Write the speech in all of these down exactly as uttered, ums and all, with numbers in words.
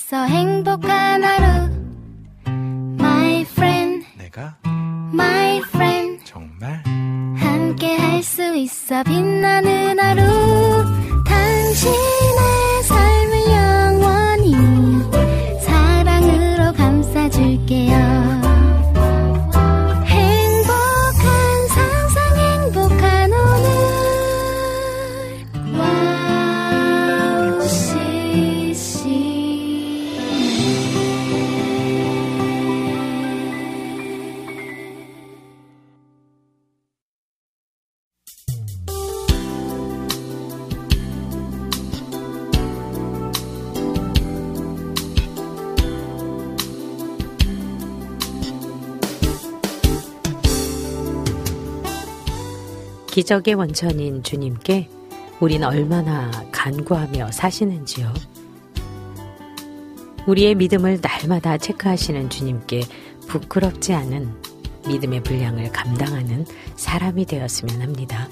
있어 행복한 하루 My friend 내가 My friend 정말 함께 할 수 있어 빛나는 하루 당신의 삶을 영원히 사랑으로 감싸줄게요 기적의 원천인 주님께 우린 얼마나 간구하며 사시는지요. 우리의 믿음을 날마다 체크하시는 주님께 부끄럽지 않은 믿음의 분량을 감당하는 사람이 되었으면 합니다.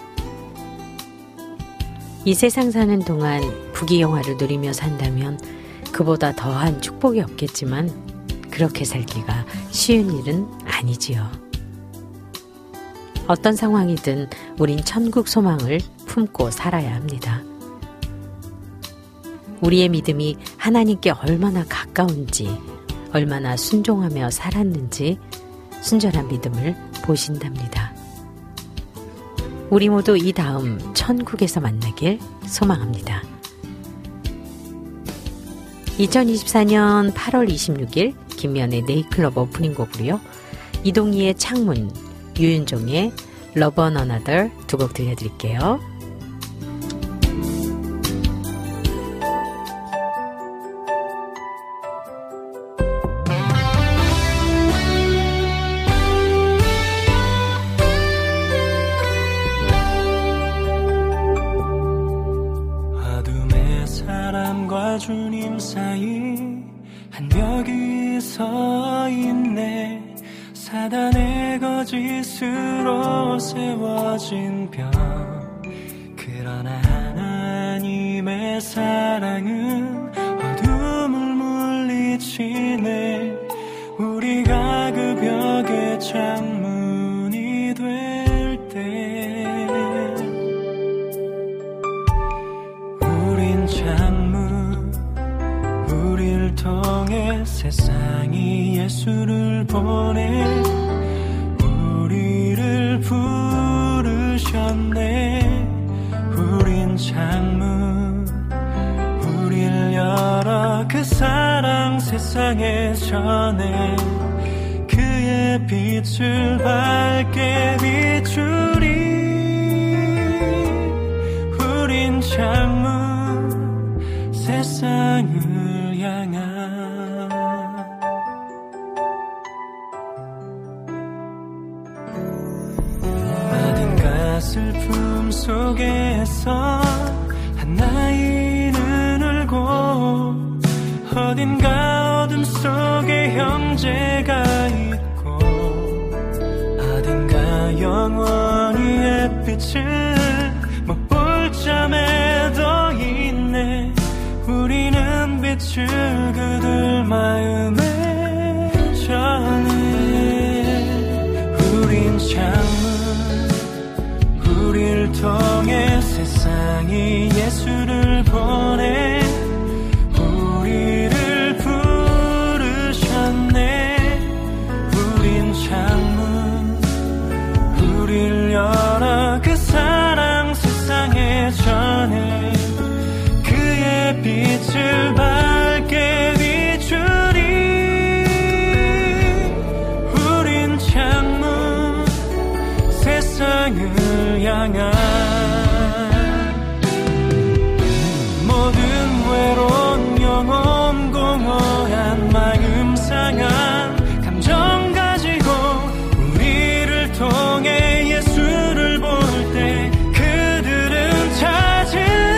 이 세상 사는 동안 부귀영화를 누리며 산다면 그보다 더한 축복이 없겠지만 그렇게 살기가 쉬운 일은 아니지요. 어떤 상황이든 우린 천국 소망을 품고 살아야 합니다. 우리의 믿음이 하나님께 얼마나 가까운지, 얼마나 순종하며 살았는지 순전한 믿음을 보신답니다. 우리 모두 이 다음 천국에서 만나길 소망합니다. 이천이십사 년 팔월 이십육일 김미연의 네이클럽 오프닝 곡으로요. 이동희의 창문, 유윤종의 Love One Another 두 곡 들려드릴게요. 어둠의 사람과 주님 사이 한 벽이 서 있네. 사단의 거짓으로 세워진 벽. 그러나 하나님의 사랑은 어둠을 물리치네. 우리가 그 벽의 창문이 될 때 우린 창문, 우릴 통해 세상이 예수를 보내. 우리를 부르셨네. 우린 창문, 우릴 열어 그 사랑 세상에 전해. 그의 빛을 밝게 비추리. 우린 창문, 세상을 향한. 어딘가 슬픔 속에서 한 아이는 울고, 어딘가 어둠 속에 형제가 있고, 어딘가 영원히 햇빛을 못 볼 잠에도 있네. 우리는 빛을 그들 마음에 전해. 우린 창문, 우릴 통해 세상이 예수를 보내. 우리를 부르셨네. 우린 창문, 우릴 열어 그 사랑 세상에 전해. 그의 빛을 밝게 비추리. 우린 창문, 세상을 향한. 모든 외로운 영혼 공허한 마음 상한 감정 가지고 우리를 통해 예수를 볼 때 그들은 찾으리.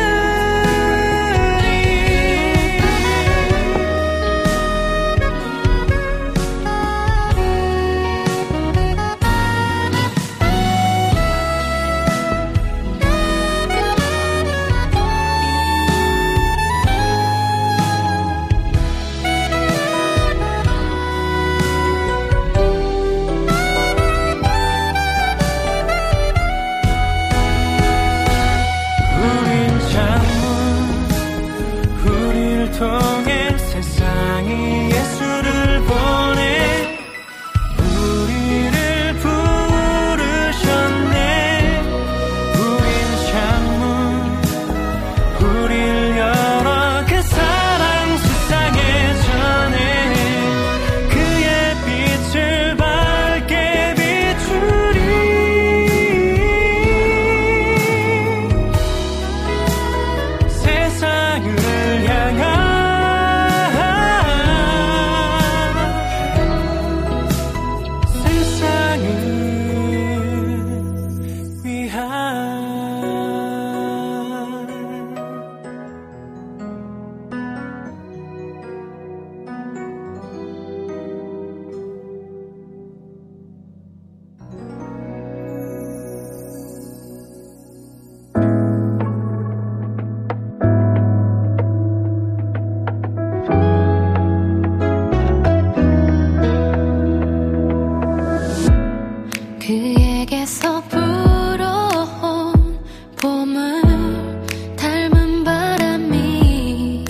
그에게서 불어온 봄을 닮은 바람이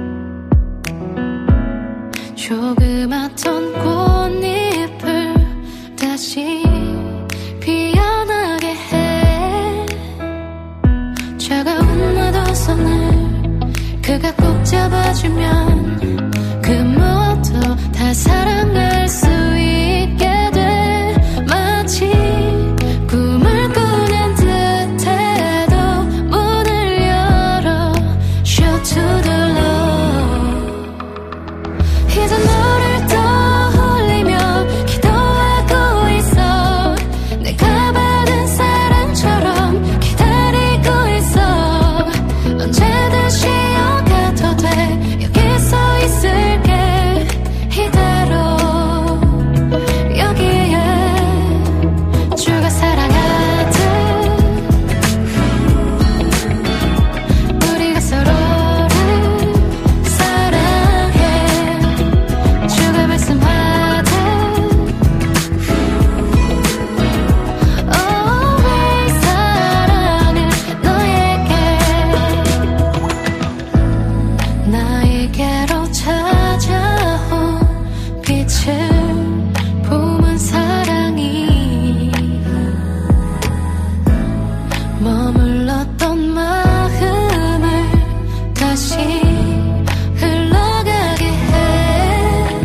조그맣던 꽃잎을 다시 피어나게 해. 차가운 나도 손을 그가 꼭 잡아주면 그 무엇도 다 사랑할 수 있게 돼. 마치 꿈을 꾸는 듯해도 문을 열어 Show to the Lord. 이제 너를 떠올리며 기도하고 있어. 내가 받은 사랑처럼 기다리고 있어. 언제든 쉬어가도 돼. 여기 서 있을게 이대로 여기에. 주가 사랑하듯 우리가 서로를 사랑해. 주가 말씀하듯 Always 사랑을 너에게. 나에게로 찾아온 빛을 품은 사랑이 머물렀던 마음을 다시 흘러가게 해.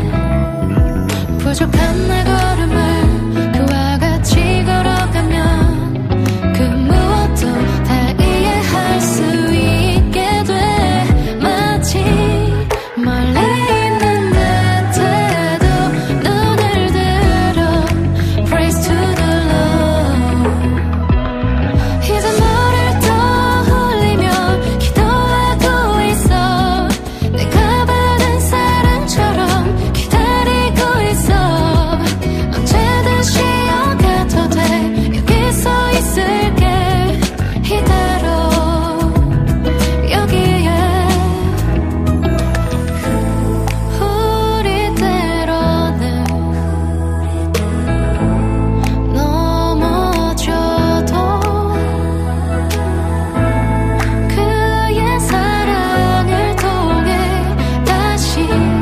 부족한 내 걸음을 그와 같이 걸어가면 그 무엇도 다 이해할 수 있게 돼. 마치 멀리 있는 듯해도 눈을 들어 Praise to the Lord. 이제 너를 떠올리며 기도하고 있어. 내가 받은 사랑처럼 기다리고 있어. 언제든 쉬어가도 돼. 여기 서 있을게 이대로 여기에. 우리 때로는 넘어져도 그의 사랑을 통해 다시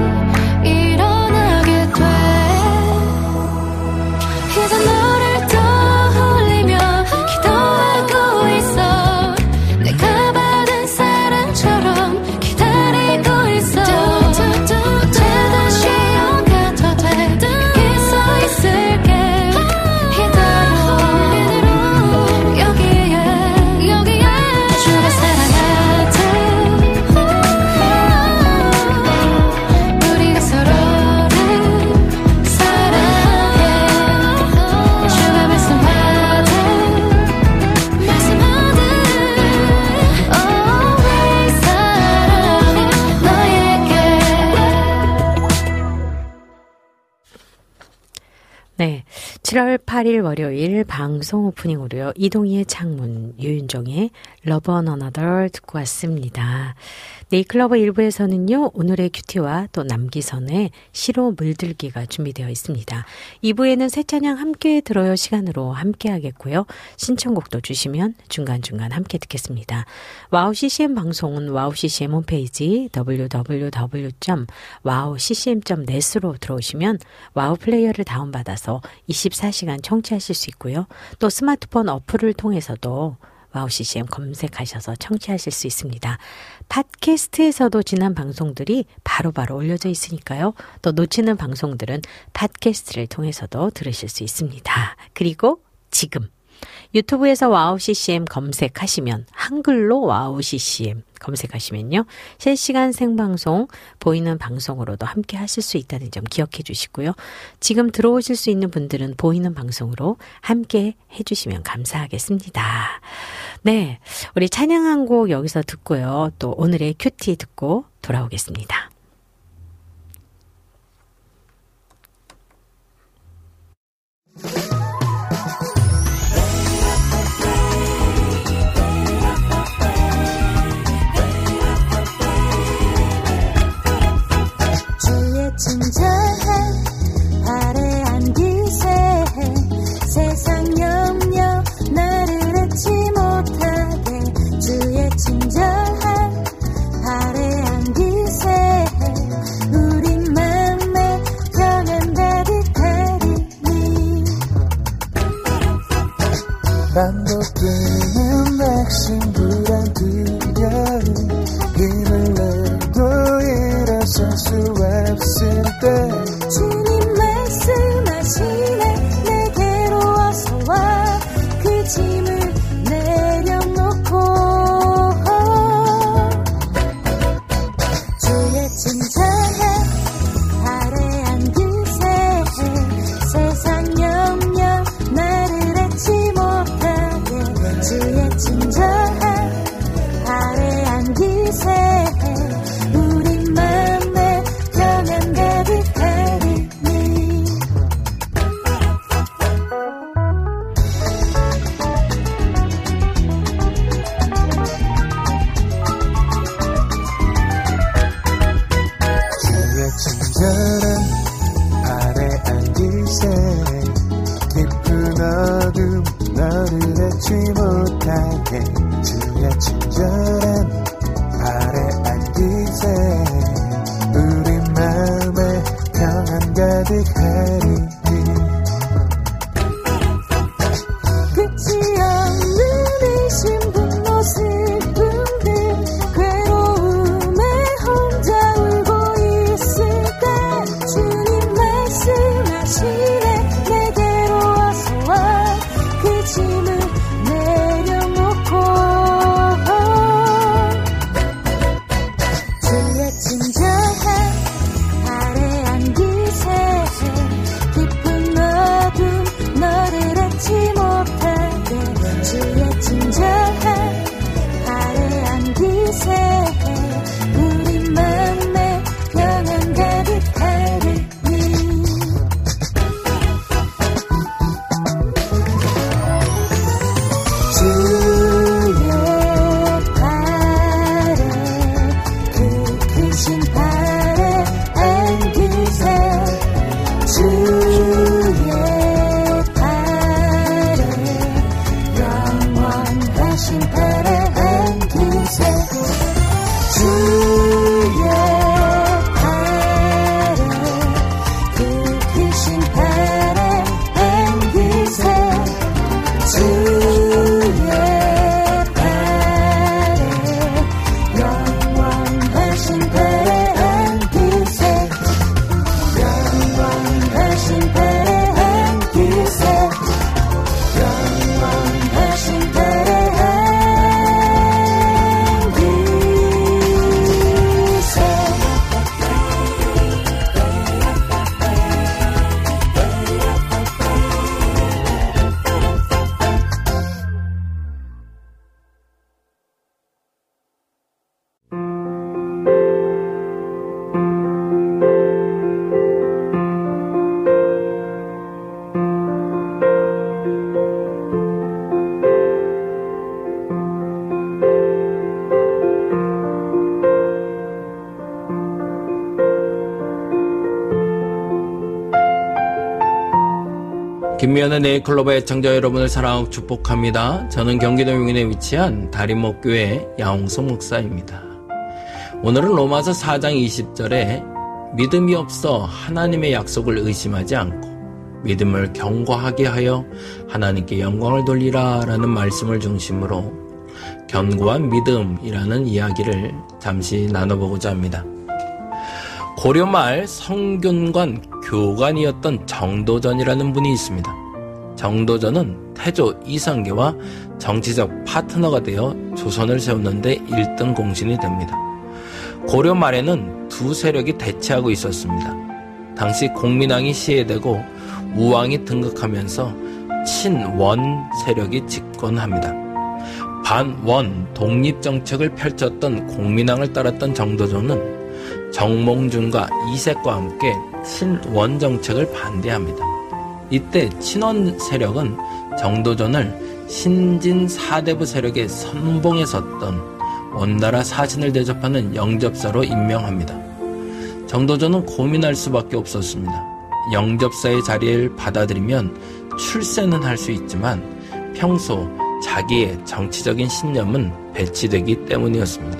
일어나게 돼. 이제 너를 떠올리며 기도하고 있어. 내가 받은 사랑처럼 기다리고 있어. 언제든 쉬어가도 돼. 여기 서 있을게 이대로 여기에 여기에. 주가 사랑하듯 우리가 서로를 사랑해. 주가 말씀하듯 말씀하듯 Always 사랑해 너에게. 네. 칠월 팔일 월요일 방송 오프닝으로요. 이동희의 창문, 유윤정의 Love on Another 듣고 왔습니다. 네이클러버 일 부에서는요. 오늘의 큐티와 또 남기선의 시로 물들기가 준비되어 있습니다. 이 부에는 새 찬양 함께 들어요 시간으로 함께 하겠고요. 신청곡도 주시면 중간중간 함께 듣겠습니다. 와우 씨씨엠 방송은 와우 씨씨엠 홈페이지 더블유 더블유 더블유 점 와우 씨씨엠 점 넷으로 들어오시면 와우 플레이어를 다운받아서 이십사 시간 청취하실 수 있고요. 또 스마트폰 어플을 통해서도 와우 씨씨엠 검색하셔서 청취하실 수 있습니다. 팟캐스트에서도 지난 방송들이 바로바로 올려져 있으니까요. 또 놓치는 방송들은 팟캐스트를 통해서도 들으실 수 있습니다. 그리고 지금 유튜브에서 와우 씨씨엠 검색하시면 한글로 와우 씨씨엠 검색하시면요. 실시간 생방송 보이는 방송으로도 함께 하실 수 있다는 점 기억해 주시고요. 지금 들어오실 수 있는 분들은 보이는 방송으로 함께 해주시면 감사하겠습니다. 네, 우리 찬양 한 곡 여기서 듣고요. 또 오늘의 큐티 듣고 돌아오겠습니다. 주의 친절해 아래 안기세 세상 반복되는 맥심 불안두려움 힘을 내도 일어설 수 없을 때 주님 말씀하시네 내게로 어서 와 그 짐을 내려놓고 주의 진정한 발에 앉으세 세상 영영 나를 잊지 못하게 주의 진정한 발에 앉으세 우리 맘에 평안 가득하리니 주의 친절한 발에 앉으세 깊은 어둠 너를 잊지 못하게 주의 친절한 발에 앉으세 우리 마음에 평안 가득하리니 끝이 없는 의심 분노 슬픔들 괴로움에 혼자 울고 있을 때 주님 말씀하시네 내게로 어서 와 그 짐을 내려놓고 주의 진정한 발에 앉으세 깊은 어둠 너를 잊지 못하게 주의 진정한 발에 앉으세 우리 맘에 평안 가득하리니 주의 발에 그 크신 발에 앉으세 주의 발에 영원하신 발에 앉으세 주의 발에 그 크신 발에 앉으세 주의 발에 영원하신 발에 앉으세 영원하신 발에 앉으세 영원하신 발에 김미연의 네이클로버 애청자 여러분을 사랑하고 축복합니다. 저는 경기도 용인에 위치한 다림목교회 야홍석 목사입니다. 오늘은 로마서 사 장 이십 절에 믿음이 없어 하나님의 약속을 의심하지 않고 믿음을 견고하게 하여 하나님께 영광을 돌리라 라는 말씀을 중심으로 견고한 믿음이라는 이야기를 잠시 나눠보고자 합니다. 고려 말 성균관 교관이었던 정도전이라는 분이 있습니다. 정도전은 태조 이성계와 정치적 파트너가 되어 조선을 세우는데 일 등 공신이 됩니다. 고려 말에는 두 세력이 대치하고 있었습니다. 당시 공민왕이 시해되고 우왕이 등극하면서 친원 세력이 집권합니다. 반원 독립정책을 펼쳤던 공민왕을 따랐던 정도전은 정몽준과 이색과 함께 친원 정책을 반대합니다. 이때 친원 세력은 정도전을 신진 사대부 세력의 선봉에 섰던 원나라 사신을 대접하는 영접사로 임명합니다. 정도전은 고민할 수밖에 없었습니다. 영접사의 자리를 받아들이면 출세는 할 수 있지만 평소 자기의 정치적인 신념은 배치되기 때문이었습니다.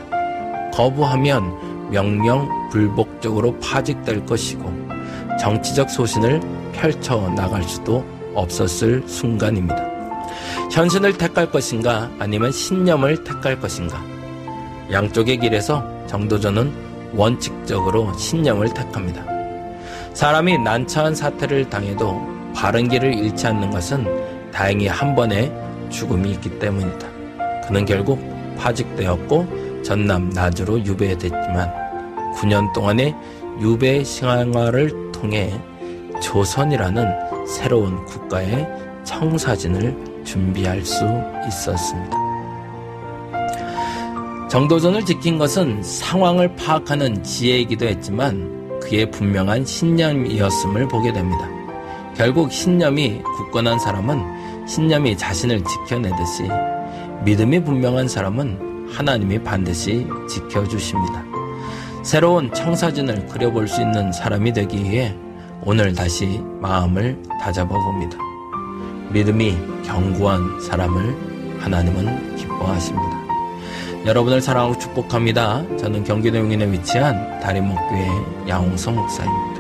거부하면 명명불복적으로 파직될 것이고 정치적 소신을 펼쳐나갈 수도 없었을 순간입니다. 현신을 택할 것인가 아니면 신념을 택할 것인가. 양쪽의 길에서 정도전은 원칙적으로 신념을 택합니다. 사람이 난처한 사태를 당해도 바른 길을 잃지 않는 것은 다행히 한 번의 죽음이 있기 때문이다. 그는 결국 파직되었고 전남 나주로 유배됐지만 구 년 동안의 유배 생활을 통해 조선이라는 새로운 국가의 청사진을 준비할 수 있었습니다. 정도전을 지킨 것은 상황을 파악하는 지혜이기도 했지만 그의 분명한 신념이었음을 보게 됩니다. 결국 신념이 굳건한 사람은 신념이 자신을 지켜내듯이 믿음이 분명한 사람은 하나님이 반드시 지켜주십니다. 새로운 청사진을 그려볼 수 있는 사람이 되기 위해 오늘 다시 마음을 다잡아 봅니다. 믿음이 견고한 사람을 하나님은 기뻐하십니다. 여러분을 사랑하고 축복합니다. 저는 경기도 용인에 위치한 다림목교회 양홍석 목사입니다.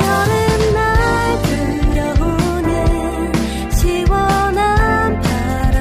여름날 불어오는 시원한 바람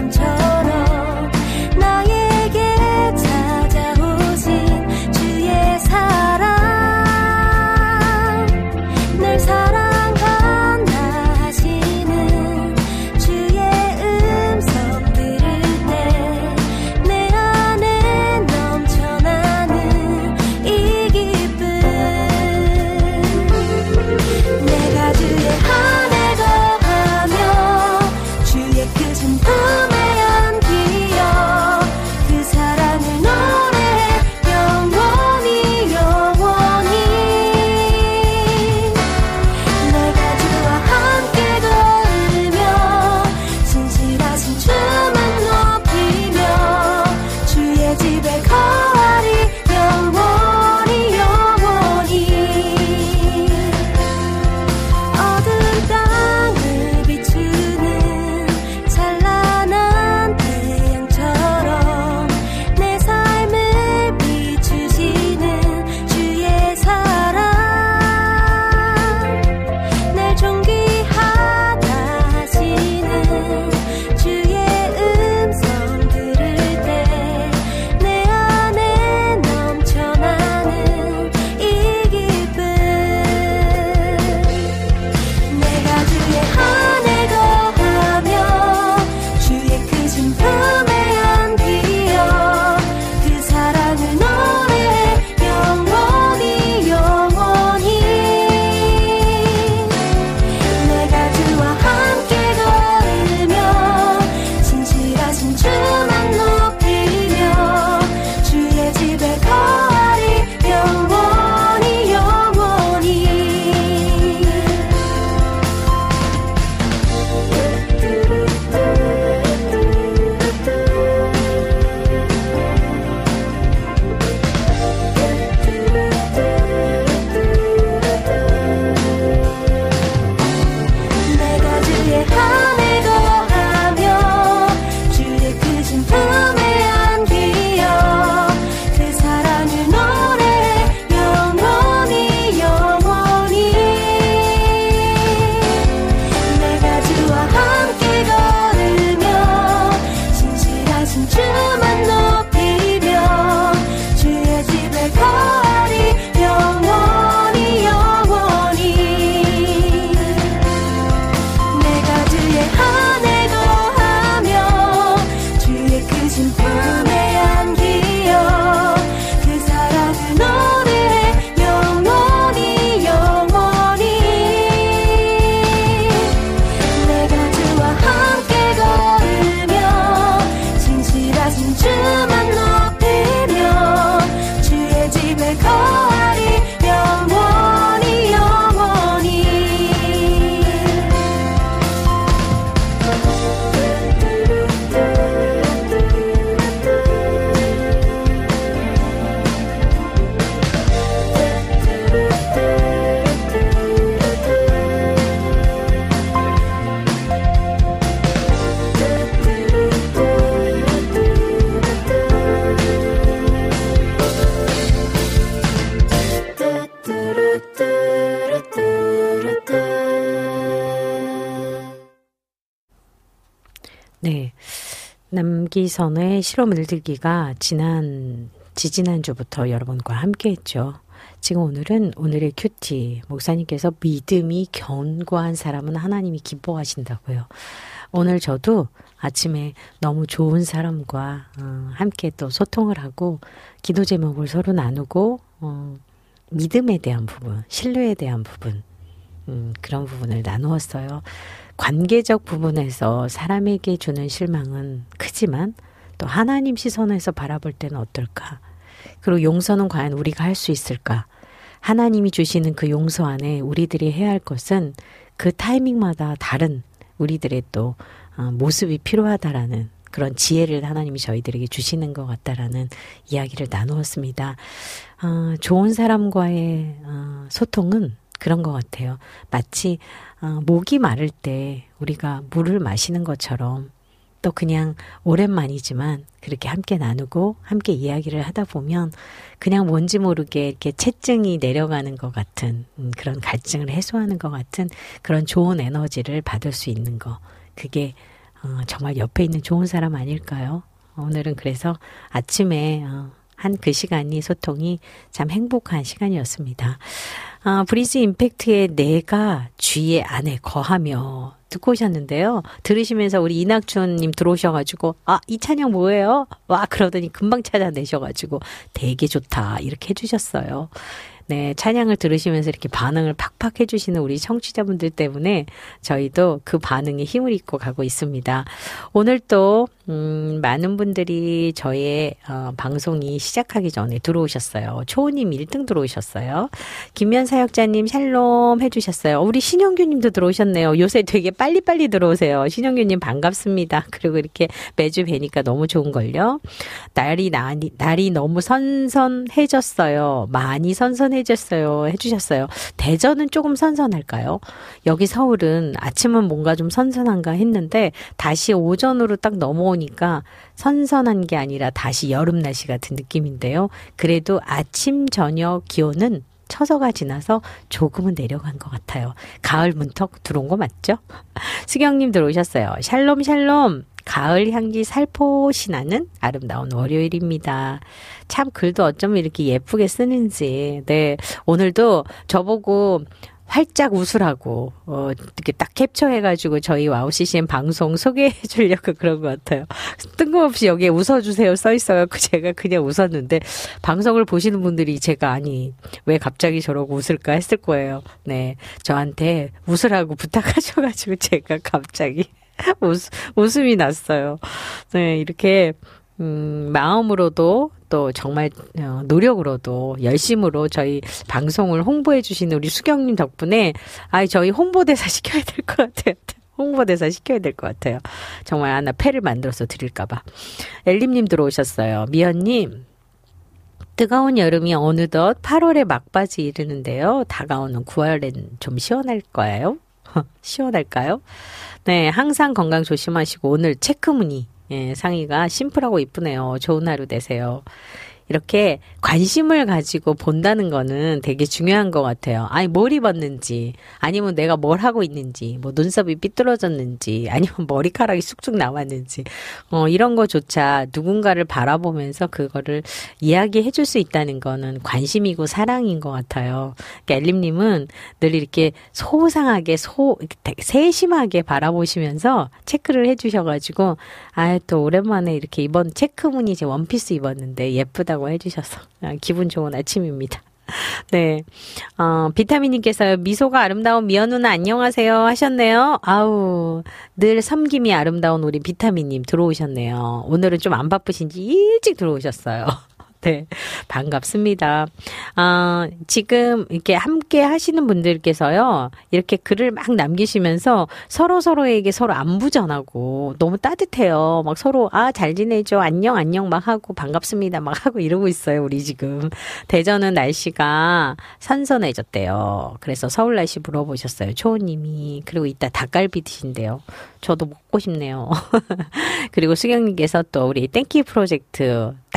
남기선의 시로 물들기가 지난, 지지난주부터 여러분과 함께 했죠. 지금 오늘은 오늘의 큐티, 목사님께서 믿음이 견고한 사람은 하나님이 기뻐하신다고요. 오늘 저도 아침에 너무 좋은 사람과 어, 함께 또 소통을 하고 기도 제목을 서로 나누고 어, 믿음에 대한 부분, 신뢰에 대한 부분, 음, 그런 부분을 나누었어요. 관계적 부분에서 사람에게 주는 실망은 크지만 또 하나님 시선에서 바라볼 때는 어떨까? 그리고 용서는 과연 우리가 할 수 있을까? 하나님이 주시는 그 용서 안에 우리들이 해야 할 것은 그 타이밍마다 다른 우리들의 또 모습이 필요하다라는 그런 지혜를 하나님이 저희들에게 주시는 것 같다라는 이야기를 나누었습니다. 어, 좋은 사람과의 어, 소통은 그런 것 같아요. 마치 어, 목이 마를 때 우리가 물을 마시는 것처럼 또 그냥 오랜만이지만 그렇게 함께 나누고 함께 이야기를 하다 보면 그냥 뭔지 모르게 이렇게 채증이 내려가는 것 같은 음, 그런 갈증을 해소하는 것 같은 그런 좋은 에너지를 받을 수 있는 거. 그게 어, 정말 옆에 있는 좋은 사람 아닐까요? 오늘은 그래서 아침에 어, 한 그 시간이 소통이 참 행복한 시간이었습니다. 어, 브리즈 임팩트의 내가 주의 안에 거하며 듣고 오셨는데요. 들으시면서 우리 이낙춘님 들어오셔가지고 아, 이 찬양 뭐예요? 와 그러더니 금방 찾아내셔가지고 되게 좋다 이렇게 해주셨어요. 네, 찬양을 들으시면서 이렇게 반응을 팍팍 해주시는 우리 청취자분들 때문에 저희도 그 반응에 힘을 입고 가고 있습니다. 오늘 또 음, 많은 분들이 저의 어, 방송이 시작하기 전에 들어오셨어요. 초호님 일 등 들어오셨어요. 김면 사역자님 샬롬 해주셨어요. 우리 신영규님도 들어오셨네요. 요새 되게 빨리빨리 들어오세요. 신영규님 반갑습니다. 그리고 이렇게 매주 뵈니까 너무 좋은걸요. 날이, 날이, 날이 너무 선선해졌어요. 많이 선선해졌어요. 해주셨어요. 대전은 조금 선선할까요? 여기 서울은 아침은 뭔가 좀 선선한가 했는데 다시 오전으로 딱 넘어오니까 선선한 게 아니라 다시 여름 날씨 같은 느낌인데요. 그래도 아침 저녁 기온은 처서가 지나서 조금은 내려간 것 같아요. 가을 문턱 들어온 거 맞죠? 수경님 들어오셨어요. 샬롬 샬롬. 가을 향기 살포시 나는 아름다운 월요일입니다. 참 글도 어쩌면 이렇게 예쁘게 쓰는지. 네, 오늘도 저보고 활짝 웃으라고 어, 이렇게 딱 캡처해가지고 저희 와우 씨씨엠 방송 소개해주려고 그런 것 같아요. 뜬금없이 여기에 웃어주세요 써있어요. 제가 그냥 웃었는데 방송을 보시는 분들이 제가 아니 왜 갑자기 저러고 웃을까 했을 거예요. 네, 저한테 웃으라고 부탁하셔가지고 제가 갑자기 웃, 웃음이 났어요. 네, 이렇게 음, 마음으로도 또 정말 어, 노력으로도 열심으로 저희 방송을 홍보해 주시는 우리 수경님 덕분에 아 저희 홍보대사 시켜야 될 것 같아요. 홍보대사 시켜야 될 것 같아요. 정말 하나 패를 만들어서 드릴까봐. 엘림님 들어오셨어요. 미연님. 뜨거운 여름이 어느덧 팔월에 막바지 이르는데요. 다가오는 구월엔 좀 시원할 거예요. 시원할까요? 네, 항상 건강 조심하시고 오늘 체크무늬 예, 상의가 심플하고 이쁘네요. 좋은 하루 되세요. 이렇게 관심을 가지고 본다는 거는 되게 중요한 것 같아요. 아니 뭘 입었는지 아니면 내가 뭘 하고 있는지 뭐 눈썹이 삐뚤어졌는지 아니면 머리카락이 쑥쑥 나왔는지 어, 이런 거조차 누군가를 바라보면서 그거를 이야기해 줄 수 있다는 거는 관심이고 사랑인 것 같아요. 그러니까 엘림님은 늘 이렇게 소상하게 소 세심하게 바라보시면서 체크를 해주셔가지고 아 또 오랜만에 이렇게 이번 체크무늬 제 원피스 입었는데 예쁘다 해주셔서 기분 좋은 아침입니다. 네, 어, 비타민님께서 미소가 아름다운 미연 누나 안녕하세요 하셨네요. 아우 늘 섬김이 아름다운 우리 비타민님 들어오셨네요. 오늘은 좀 안 바쁘신지 일찍 들어오셨어요. 네, 반갑습니다. 아, 지금 이렇게 함께 하시는 분들께서요, 이렇게 글을 막 남기시면서 서로 서로에게 서로 안부 전하고 너무 따뜻해요. 막 서로 아, 잘 지내죠. 안녕, 안녕 막 하고 반갑습니다. 막 하고 이러고 있어요. 우리 지금. 대전은 날씨가 선선해졌대요. 그래서 서울 날씨 물어보셨어요. 초호님이. 그리고 이따 닭갈비 드신대요. 저도 먹고 싶네요. 그리고 수경님께서 또 우리 땡키 프로젝트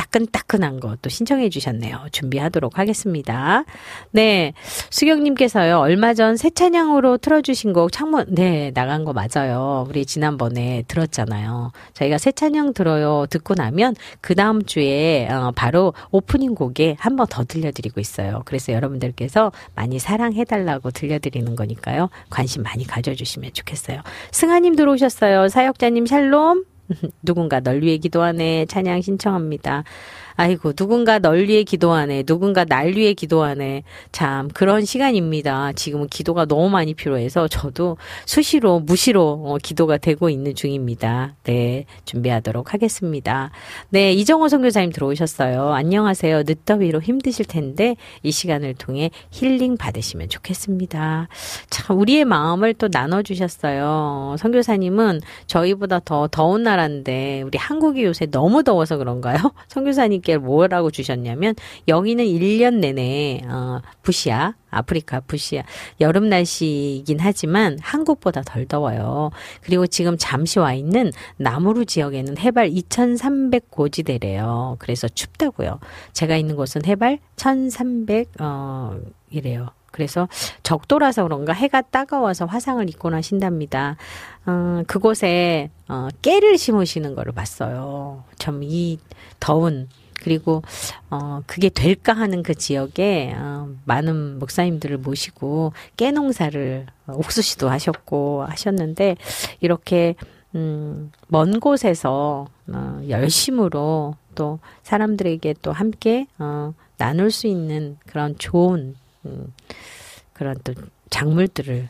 따끈따끈한 거 또 신청해 주셨네요. 준비하도록 하겠습니다. 네. 수경님께서요. 얼마 전 새 찬양으로 틀어주신 곡 창문, 네, 나간 거 맞아요. 우리 지난번에 들었잖아요. 저희가 새 찬양 들어요. 듣고 나면 그 다음 주에 어, 바로 오프닝 곡에 한 번 더 들려드리고 있어요. 그래서 여러분들께서 많이 사랑해달라고 들려드리는 거니까요. 관심 많이 가져주시면 좋겠어요. 승아님 들어오셨어요. 사역자님 샬롬. 누군가 널 위해 기도하네. 찬양 신청합니다. 아이고, 누군가 널 위해 기도하네. 누군가 날 위해 기도하네. 참 그런 시간입니다. 지금은 기도가 너무 많이 필요해서 저도 수시로 무시로 어, 기도가 되고 있는 중입니다. 네, 준비하도록 하겠습니다. 네, 이정호 선교사님 들어오셨어요. 안녕하세요. 늦더위로 힘드실 텐데 이 시간을 통해 힐링 받으시면 좋겠습니다. 참 우리의 마음을 또 나눠주셨어요. 선교사님은 저희보다 더 더운 나라인데 우리 한국이 요새 너무 더워서 그런가요? 선교사님께 뭐라고 주셨냐면 여기는 일 년 내내 어, 부시아 아프리카 부시아 여름 날씨이긴 하지만 한국보다 덜 더워요. 그리고 지금 잠시 와 있는 나무루 지역에는 해발 이천삼백 고지대래요. 그래서 춥다고요. 제가 있는 곳은 해발 천삼백 어, 이래요. 그래서 적도라서 그런가 해가 따가워서 화상을 입곤 하신답니다. 어, 그곳에 어, 깨를 심으시는 거를 봤어요. 참 이 더운 그리고 어 그게 될까 하는 그 지역에 어, 많은 목사님들을 모시고 깨 농사를 어, 옥수수도 하셨고 하셨는데 이렇게 음, 먼 곳에서 어, 열심으로 또 사람들에게 또 함께 어, 나눌 수 있는 그런 좋은 음, 그런 또 작물들을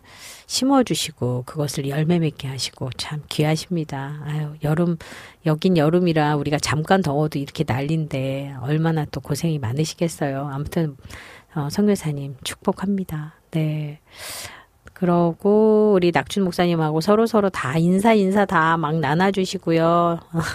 심어주시고 그것을 열매 맺게 하시고 참 귀하십니다. 아유, 여름 여긴 여름이라 우리가 잠깐 더워도 이렇게 난린데 얼마나 또 고생이 많으시겠어요. 아무튼 어, 선교사님 축복합니다. 네. 그러고 우리 낙준 목사님하고 서로 서로 다 인사 인사 다 막 나눠주시고요.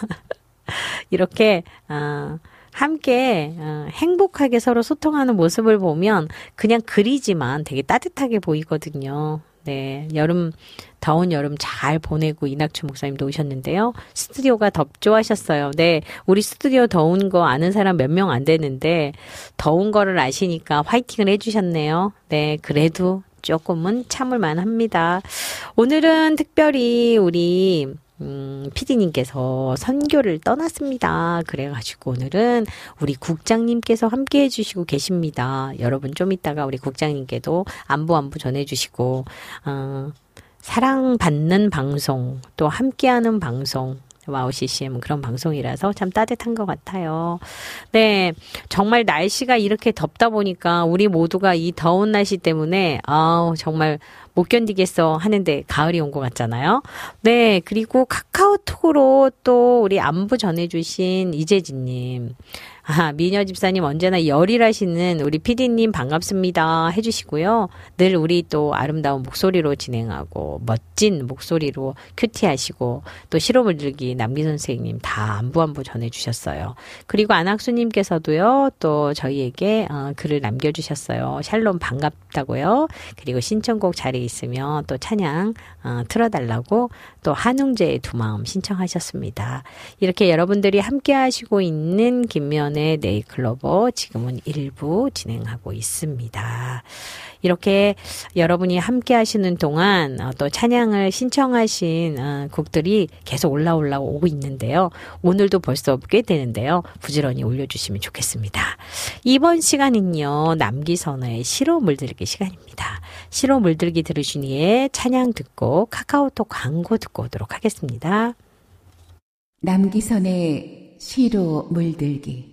이렇게 어, 함께 어, 행복하게 서로 소통하는 모습을 보면 그냥 글이지만 되게 따뜻하게 보이거든요. 네, 여름 더운 여름 잘 보내고 이낙춘 목사님도 오셨는데요. 스튜디오가 덥죠 하셨어요. 네, 우리 스튜디오 더운 거 아는 사람 몇 명 안 되는데 더운 거를 아시니까 화이팅을 해주셨네요. 네, 그래도 조금은 참을만 합니다. 오늘은 특별히 우리 음, 피디님께서 선교를 떠났습니다. 그래가지고 오늘은 우리 국장님께서 함께 해주시고 계십니다. 여러분 좀 이따가 우리 국장님께도 안부 안부 전해주시고 어, 사랑받는 방송 또 함께하는 방송 와우 씨씨엠은 그런 방송이라서 참 따뜻한 것 같아요. 네, 정말 날씨가 이렇게 덥다 보니까 우리 모두가 이 더운 날씨 때문에 아우 정말 못 견디겠어 하는데 가을이 온 것 같잖아요. 네, 그리고 카카오톡으로 또 우리 안부 전해주신 이재진님. 아, 미녀 집사님 언제나 열일하시는 우리 피디님 반갑습니다 해주시고요. 늘 우리 또 아름다운 목소리로 진행하고 멋진 목소리로 큐티하시고 또 실험을 들기 남기 선생님 다 안부 안부 전해주셨어요. 그리고 안학수님께서도요 또 저희에게 어, 글을 남겨주셨어요. 샬롬 반갑다고요. 그리고 신청곡 자리에 있으면 또 찬양 어, 틀어달라고 또 한웅재의 두 마음 신청하셨습니다. 이렇게 여러분들이 함께 하시고 있는 김면 네이클로버 지금은 일부 진행하고 있습니다. 이렇게 여러분이 함께 하시는 동안 또 찬양을 신청하신 곡들이 계속 올라오고 있는데요. 오늘도 벌써 꽤 되는데요. 부지런히 올려주시면 좋겠습니다. 이번 시간은요. 남기선의 시로 물들기 시간입니다. 시로 물들기 들으신 후에 찬양 듣고 카카오톡 광고 듣고 오도록 하겠습니다. 남기선의 시로 물들기.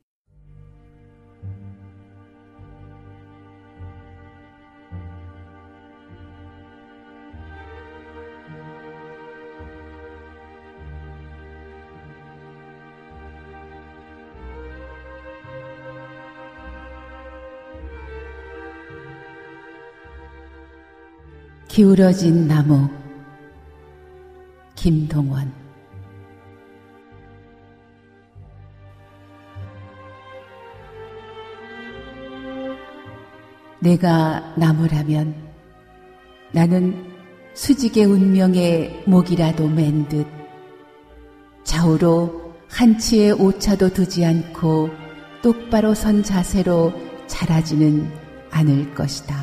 기울어진 나무 김동원. 내가 나무라면 나는 수직의 운명의 목이라도 맨 듯 좌우로 한치의 오차도 두지 않고 똑바로 선 자세로 자라지는 않을 것이다.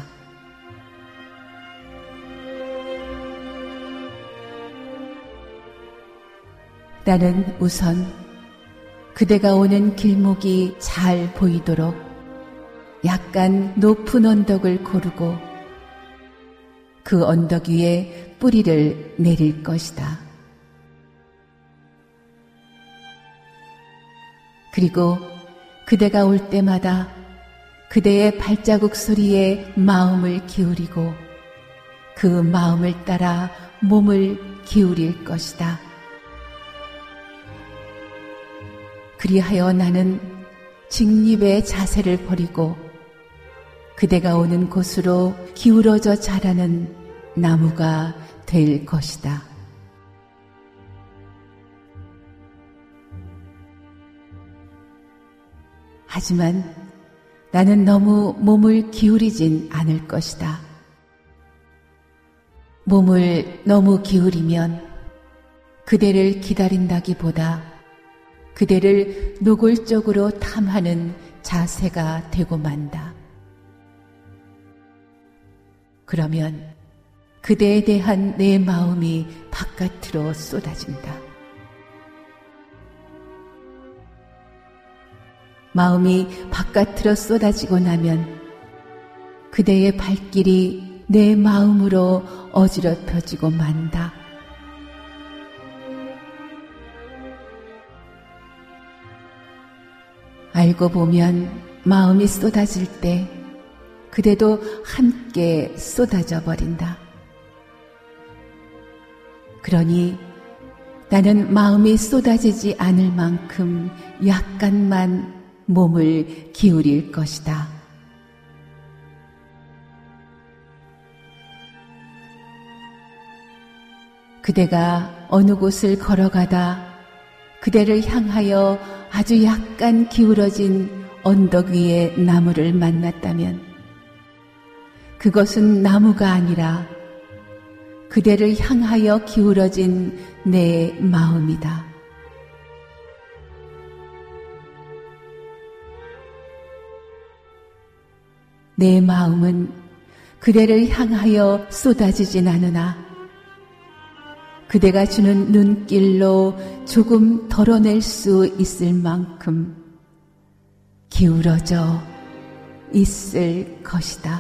나는 우선 그대가 오는 길목이 잘 보이도록 약간 높은 언덕을 고르고 그 언덕 위에 뿌리를 내릴 것이다. 그리고 그대가 올 때마다 그대의 발자국 소리에 마음을 기울이고 그 마음을 따라 몸을 기울일 것이다. 그리하여 나는 직립의 자세를 버리고 그대가 오는 곳으로 기울어져 자라는 나무가 될 것이다. 하지만 나는 너무 몸을 기울이진 않을 것이다. 몸을 너무 기울이면 그대를 기다린다기보다 그대를 노골적으로 탐하는 자세가 되고 만다. 그러면 그대에 대한 내 마음이 바깥으로 쏟아진다. 마음이 바깥으로 쏟아지고 나면 그대의 발길이 내 마음으로 어지럽혀지고 만다. 알고 보면 마음이 쏟아질 때 그대도 함께 쏟아져 버린다. 그러니 나는 마음이 쏟아지지 않을 만큼 약간만 몸을 기울일 것이다. 그대가 어느 곳을 걸어가다 그대를 향하여 아주 약간 기울어진 언덕 위에 나무를 만났다면 그것은 나무가 아니라 그대를 향하여 기울어진 내 마음이다. 내 마음은 그대를 향하여 쏟아지진 않으나 그대가 주는 눈길로 조금 덜어낼 수 있을 만큼 기울어져 있을 것이다.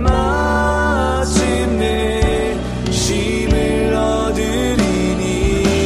마침내 쉼을 얻으리니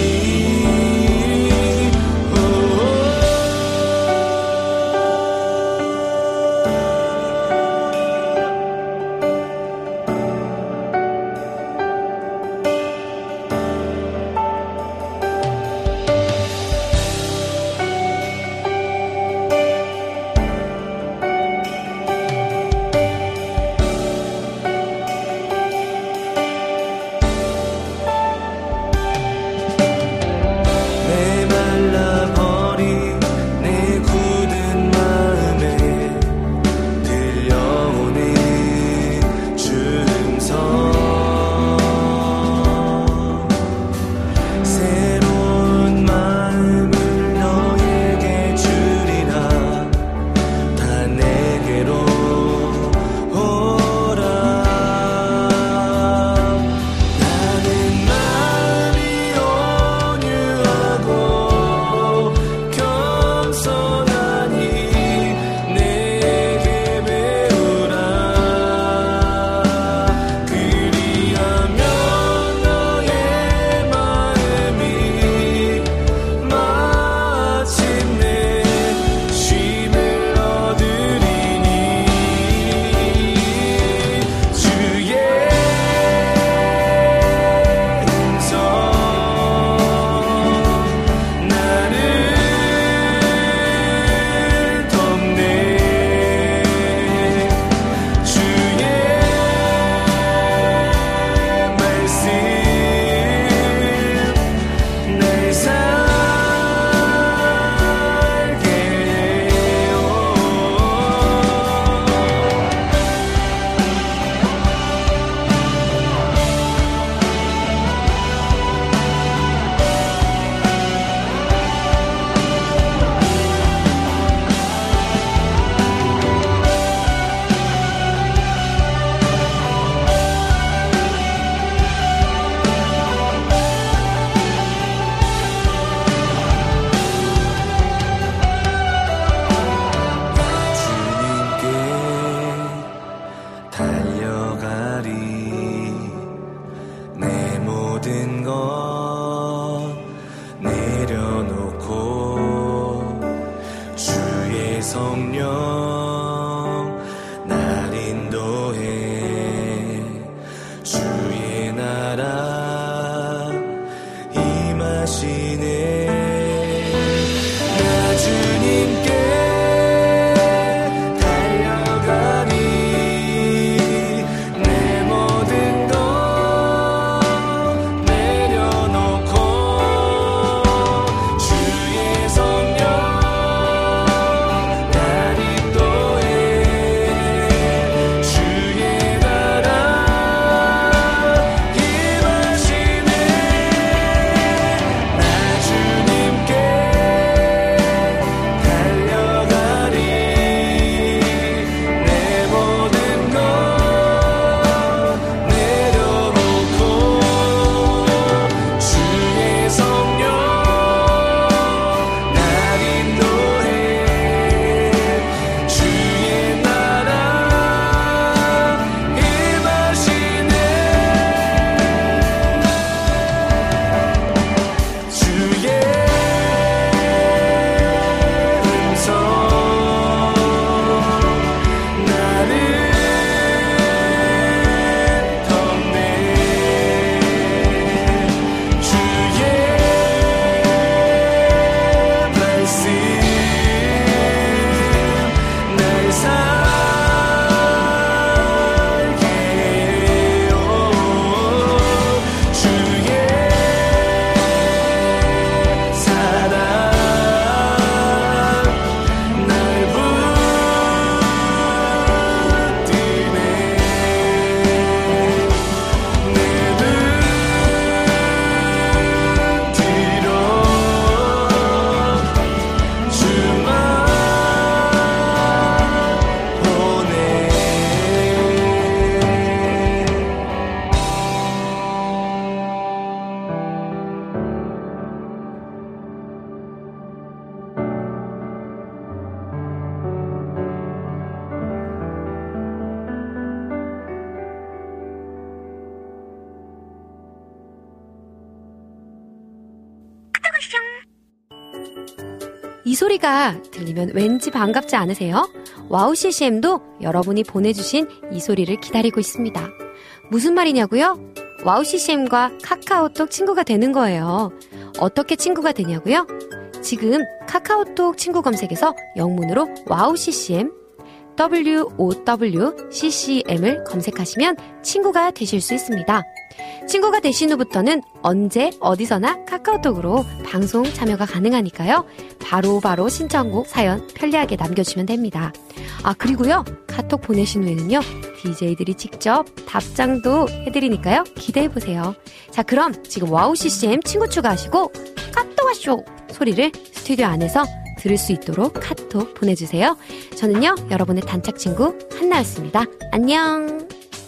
이 소리가 들리면 왠지 반갑지 않으세요? 와우 씨씨엠도 여러분이 보내주신 이 소리를 기다리고 있습니다. 무슨 말이냐고요? 와우 씨씨엠과 카카오톡 친구가 되는 거예요. 어떻게 친구가 되냐고요? 지금 카카오톡 친구 검색에서 영문으로 와우 씨씨엠 더블유 오 더블유 씨씨엠을 검색하시면 친구가 되실 수 있습니다. 친구가 되신 후부터는 언제 어디서나 카카오톡으로 방송 참여가 가능하니까요. 바로바로 바로 신청곡 사연 편리하게 남겨주시면 됩니다. 아 그리고요 카톡 보내신 후에는요 디제이들이 직접 답장도 해드리니까요 기대해보세요. 자 그럼 지금 와우 씨씨엠 친구 추가하시고 카톡 와쇼 소리를 스튜디오 안에서 들을 수 있도록 카톡 보내주세요. 저는요 여러분의 단짝 친구 한나였습니다. 안녕.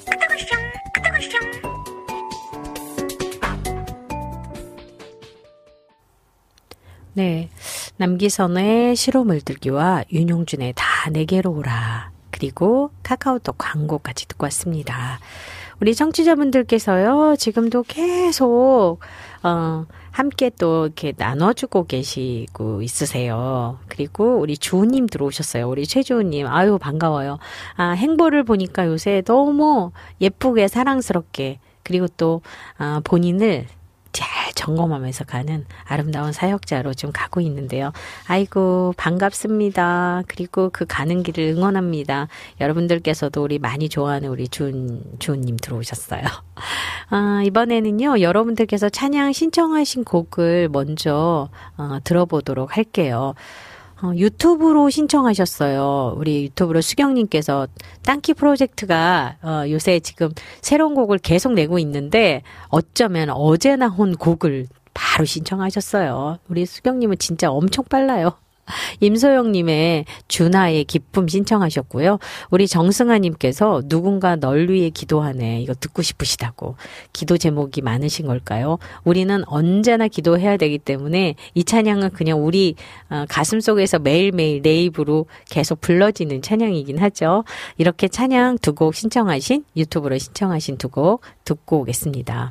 네, 남기선의 시로 물들기와 윤용준의 다 내게로 오라 그리고 카카오톡 광고까지 듣고 왔습니다. 우리 청취자분들께서요 지금도 계속 어, 함께 또 이렇게 나눠주고 계시고 있으세요. 그리고 우리 주우님 들어오셨어요. 우리 최주우님 아유 반가워요. 아 행보를 보니까 요새 너무 예쁘게 사랑스럽게 그리고 또 아, 본인을 잘 점검하면서 가는 아름다운 사역자로 좀 가고 있는데요. 아이고 반갑습니다. 그리고 그 가는 길을 응원합니다. 여러분들께서도 우리 많이 좋아하는 우리 주은, 주은님 들어오셨어요. 아, 이번에는요. 여러분들께서 찬양 신청하신 곡을 먼저 어, 들어보도록 할게요. 어, 유튜브로 신청하셨어요. 우리 유튜브로 수경님께서 땅키 프로젝트가 어, 요새 지금 새로운 곡을 계속 내고 있는데 어쩌면 어제 나온 곡을 바로 신청하셨어요. 우리 수경님은 진짜 엄청 빨라요. 임소영님의 준하의 기쁨 신청하셨고요. 우리 정승아님께서 누군가 널 위해 기도하네. 이거 듣고 싶으시다고. 기도 제목이 많으신 걸까요? 우리는 언제나 기도해야 되기 때문에 이 찬양은 그냥 우리 가슴 속에서 매일매일 내 입으로 계속 불러지는 찬양이긴 하죠. 이렇게 찬양 두 곡 신청하신 유튜브로 신청하신 두 곡 듣고 오겠습니다.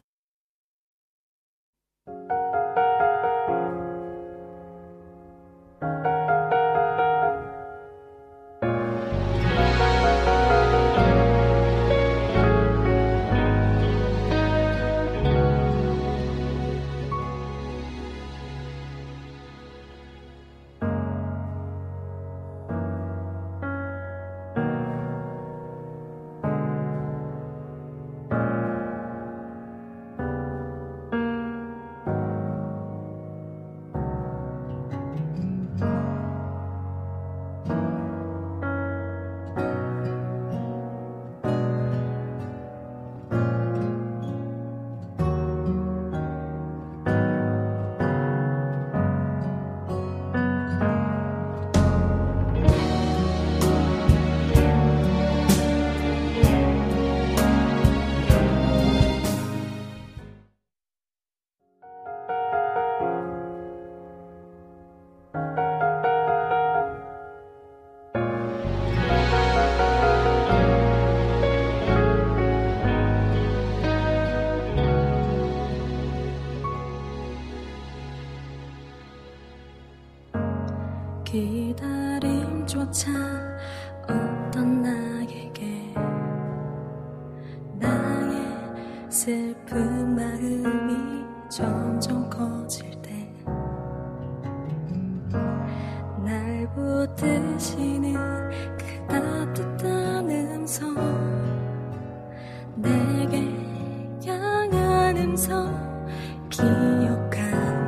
기다림조차 없던 나에게 나의 슬픈 마음이 점점 커질 때 날 붙드시는 그 따뜻한 음성 내게 향한 음성 기억합니다.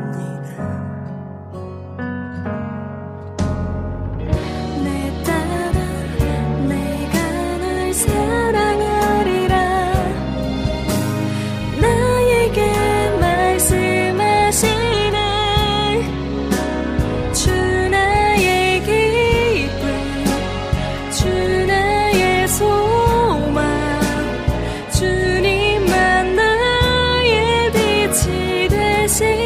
주님만 나의 빛이 되시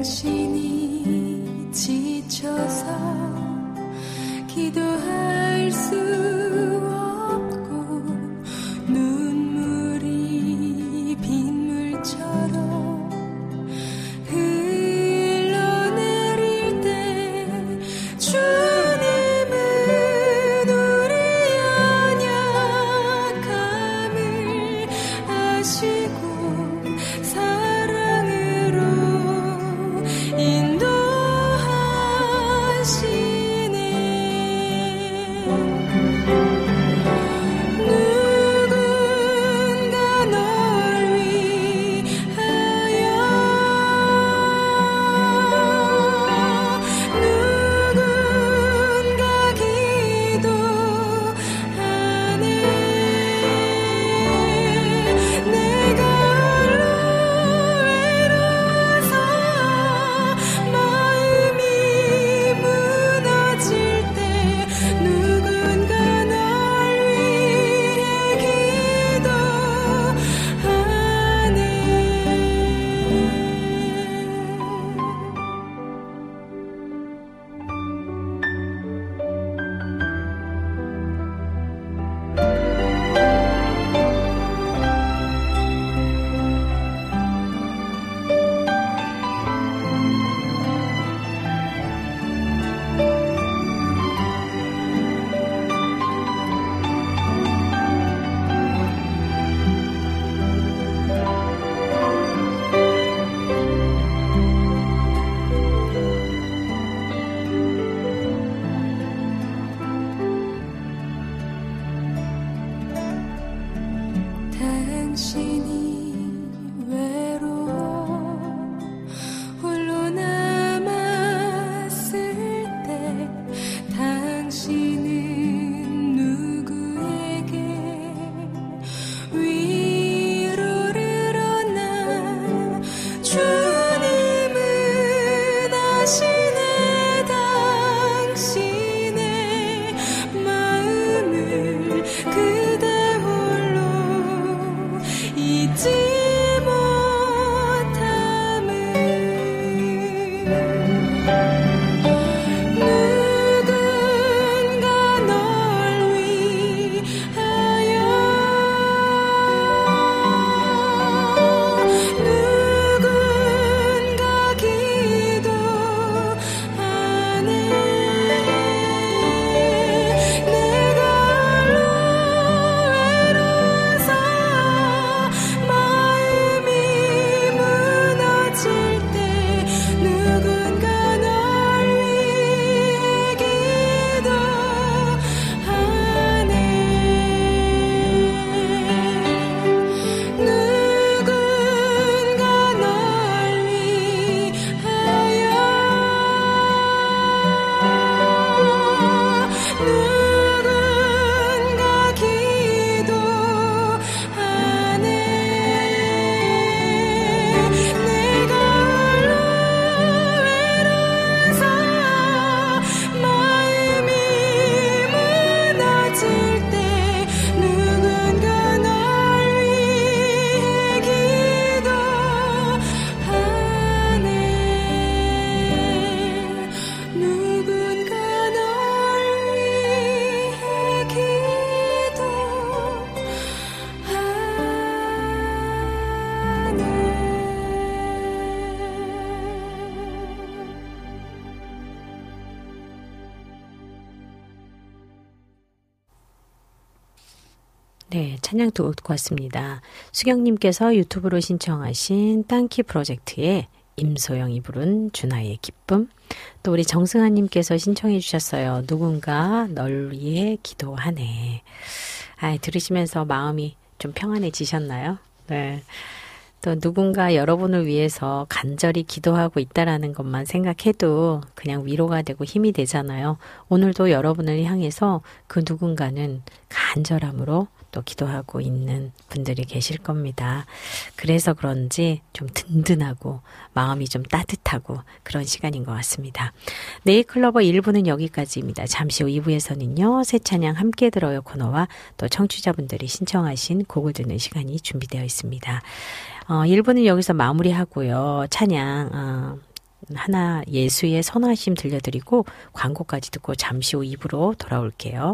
당신이 지쳐서 기도할 수 없고 눈물이 빗물처럼 흘러내릴 때 주님은 우리의 연약함을 아시고 사랑으로 네, 찬양 듣고 왔습니다. 수경님께서 유튜브로 신청하신 땅키 프로젝트의 임소영이 부른 준하의 기쁨. 또 우리 정승아님께서 신청해 주셨어요. 누군가 널 위해 기도하네. 아, 들으시면서 마음이 좀 평안해지셨나요? 네. 또 누군가 여러분을 위해서 간절히 기도하고 있다라는 것만 생각해도 그냥 위로가 되고 힘이 되잖아요. 오늘도 여러분을 향해서 그 누군가는 간절함으로 또 기도하고 있는 분들이 계실 겁니다. 그래서 그런지 좀 든든하고 마음이 좀 따뜻하고 그런 시간인 것 같습니다. 네이클로버 일 부는 여기까지입니다. 잠시 후 이 부에서는요. 새 찬양 함께 들어요 코너와 또 청취자분들이 신청하신 곡을 듣는 시간이 준비되어 있습니다. 어, 일 부는 여기서 마무리하고요. 찬양 어, 하나 예수의 선하심 들려드리고 광고까지 듣고 잠시 후 입으로 돌아올게요.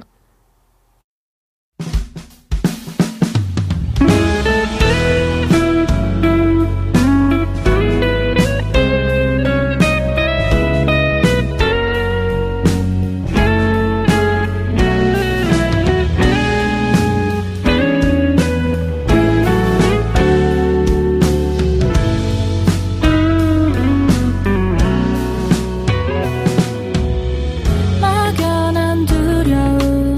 막연한 두려움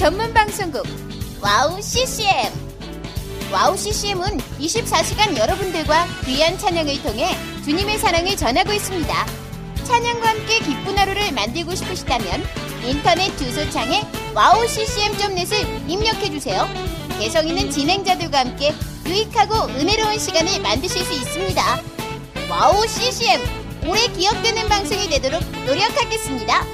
전문 방송국 와우 씨씨엠. 와우 씨씨엠은 이십사 시간 여러분들과 귀한 찬양을 통해 주님의 사랑을 전하고 있습니다. 찬양과 함께 기쁜 하루를 만들고 싶으시다면 인터넷 주소창에 와우 씨씨엠 닷 넷을 입력해주세요. 개성 있는 진행자들과 함께 유익하고 은혜로운 시간을 만드실 수 있습니다. 와우 씨씨엠, 오래 기억되는 방송이 되도록 노력하겠습니다.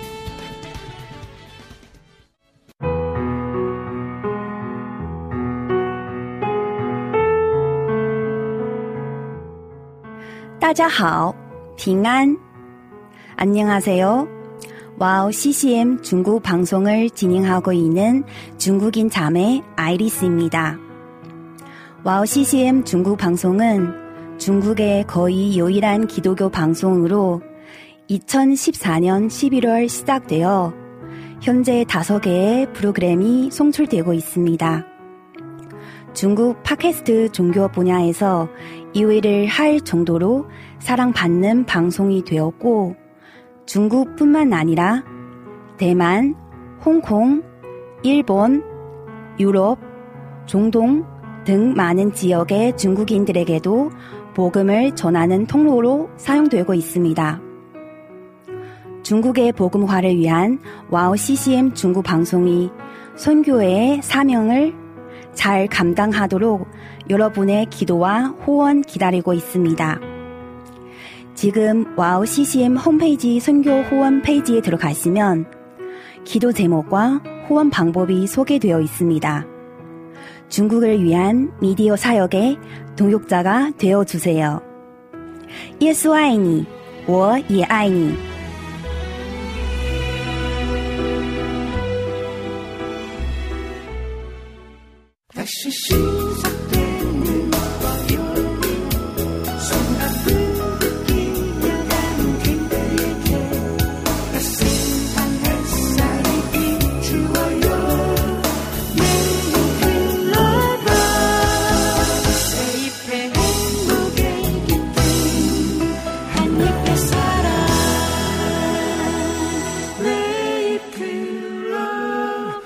다자하오, 빙안. 안녕하세요. 와우 씨씨엠 중국 방송을 진행하고 있는 중국인 자매 아이리스입니다. 와우 씨씨엠 중국 방송은 중국의 거의 유일한 기독교 방송으로 이천십사 년 십일월 시작되어 현재 다섯 개의 프로그램이 송출되고 있습니다. 중국 팟캐스트 종교 분야에서 이 위를 할 정도로 사랑받는 방송이 되었고, 중국뿐만 아니라 대만, 홍콩, 일본, 유럽, 중동 등 많은 지역의 중국인들에게도 복음을 전하는 통로로 사용되고 있습니다. 중국의 복음화를 위한 와우 씨씨엠 중국 방송이 선교회의 사명을 잘 감당하도록 여러분의 기도와 후원 기다리고 있습니다. 지금 와우 씨씨엠 홈페이지 선교 후원 페이지에 들어가시면 기도 제목과 후원 방법이 소개되어 있습니다. 중국을 위한 미디어 사역의 동역자가 되어주세요. 예수爱你,我也爱你. 다시 시작되는 화요일 손아픈 기억하는 그대에게 따뜻한 햇살이 비추어요. 내일은 불러봐 새 잎의 행복의 깃든 한 잎의 사랑 내 잎을 love.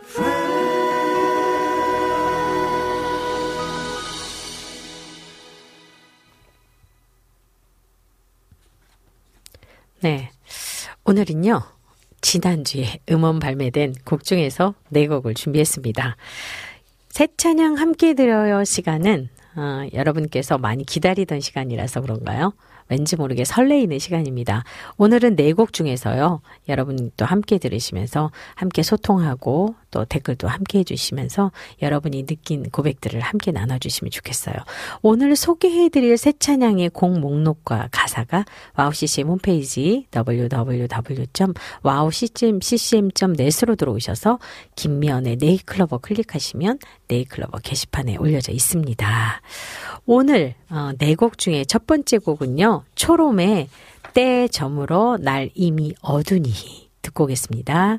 네. 오늘은요, 지난주에 음원 발매된 곡 중에서 네 곡을 준비했습니다. 새 찬양 함께 들어요 시간은 어, 여러분께서 많이 기다리던 시간이라서 그런가요? 왠지 모르게 설레이는 시간입니다. 오늘은 네 곡 중에서요, 여러분도 함께 들으시면서 함께 소통하고 또 댓글도 함께 해주시면서 여러분이 느낀 고백들을 함께 나눠주시면 좋겠어요. 오늘 소개해드릴 새 찬양의 곡 목록과 가사가 와우 씨씨엠 홈페이지 더블유 더블유 더블유 점 와우 씨씨엠 닷 넷으로 들어오셔서 김미연의 네이클로버 클릭하시면 네이클로버 게시판에 올려져 있습니다. 오늘 어, 네 곡 중에 첫 번째 곡은요, 초롬의 때 저물어 날 이미 어두니 듣고 오겠습니다.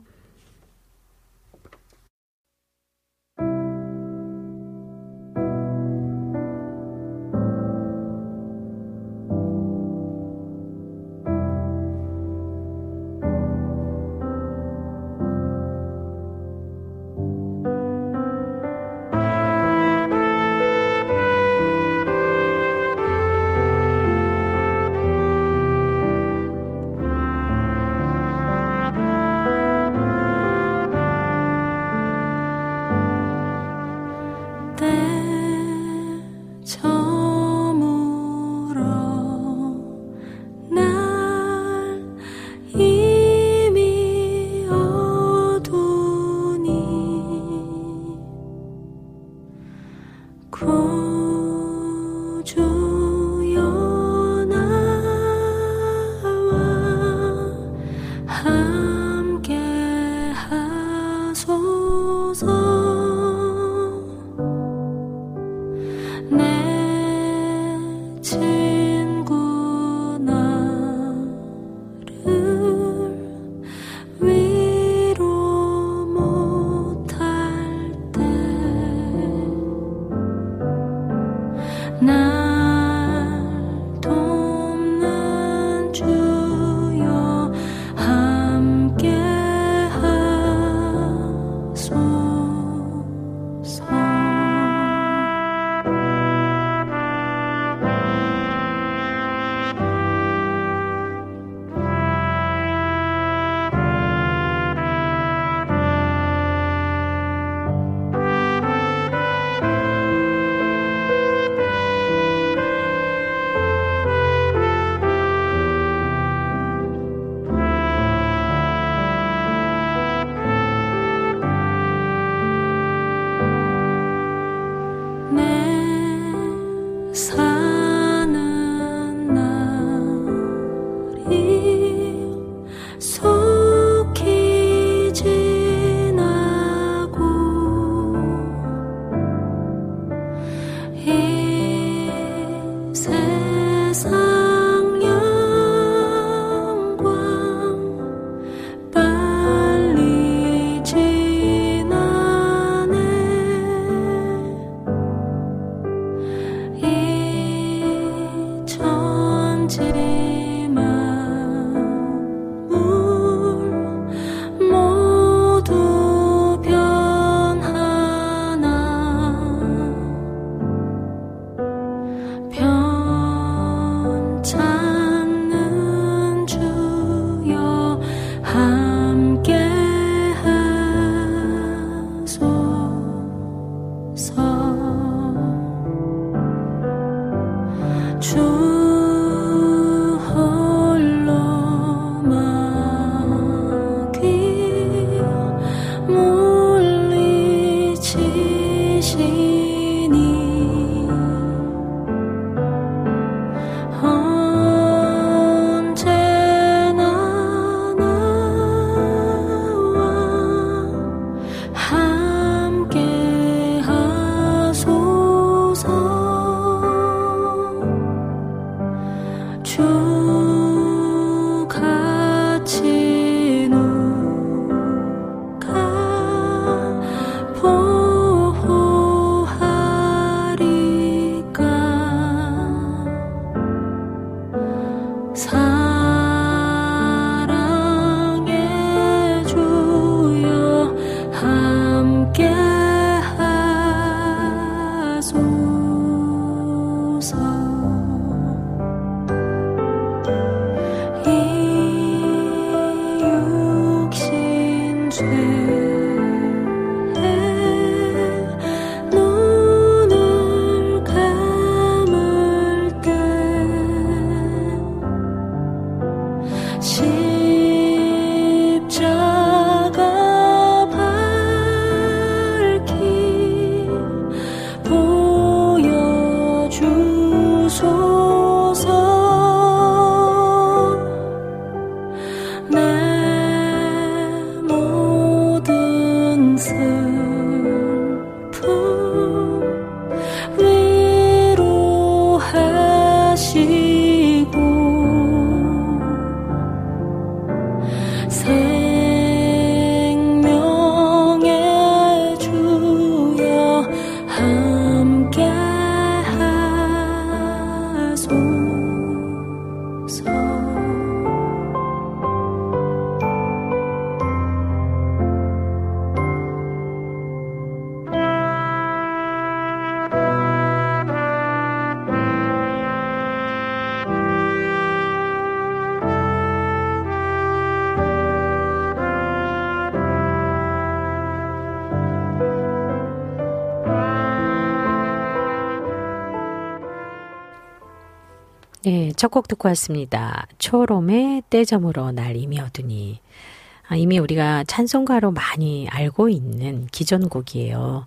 네, 첫 곡 듣고 왔습니다. 초롬의 때저물어 날 이미 어두니. 아, 이미 우리가 찬송가로 많이 알고 있는 기존 곡이에요.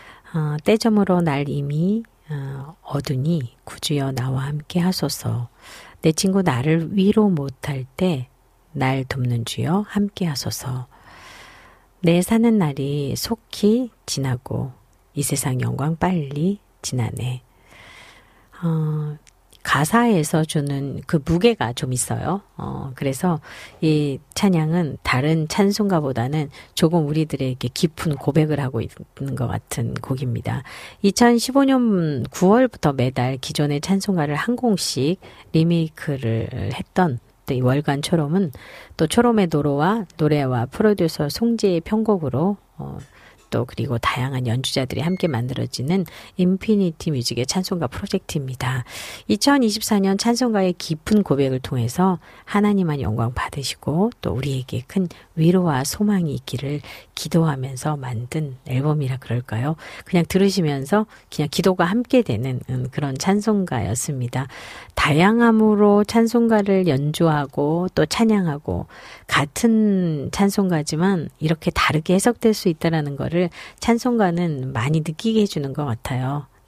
아, 때저물어 날 이미 아, 어두니 구주여 나와 함께 하소서. 내 친구 나를 위로 못할 때 날 돕는 주여 함께 하소서. 내 사는 날이 속히 지나고 이 세상 영광 빨리 지나네. 어, 가사에서 주는 그 무게가 좀 있어요. 어, 그래서 이 찬양은 다른 찬송가보다는 조금 우리들에게 깊은 고백을 하고 있는 것 같은 곡입니다. 이천십오 년 구월부터 매달 기존의 찬송가를 한 곡씩 리메이크를 했던 이 월간 초롬은 또 초롬의 도로와 노래와 프로듀서 송지의 편곡으로 어, 또 그리고 다양한 연주자들이 함께 만들어지는 인피니티 뮤직의 찬송가 프로젝트입니다. 이천이십사 년 찬송가의 깊은 고백을 통해서 하나님만 영광 받으시고 또 우리에게 큰 위로와 소망이 있기를 기도하면서 만든 앨범이라 그럴까요? 그냥 들으시면서 그냥 기도가 함께 되는 그런 찬송가였습니다. 다양함으로 찬송가를 연주하고 또 찬양하고 같은 찬송가지만 이렇게 다르게 해석될 수 있다는 거를 찬송가는 많이 느끼게 해주는 것 같아요.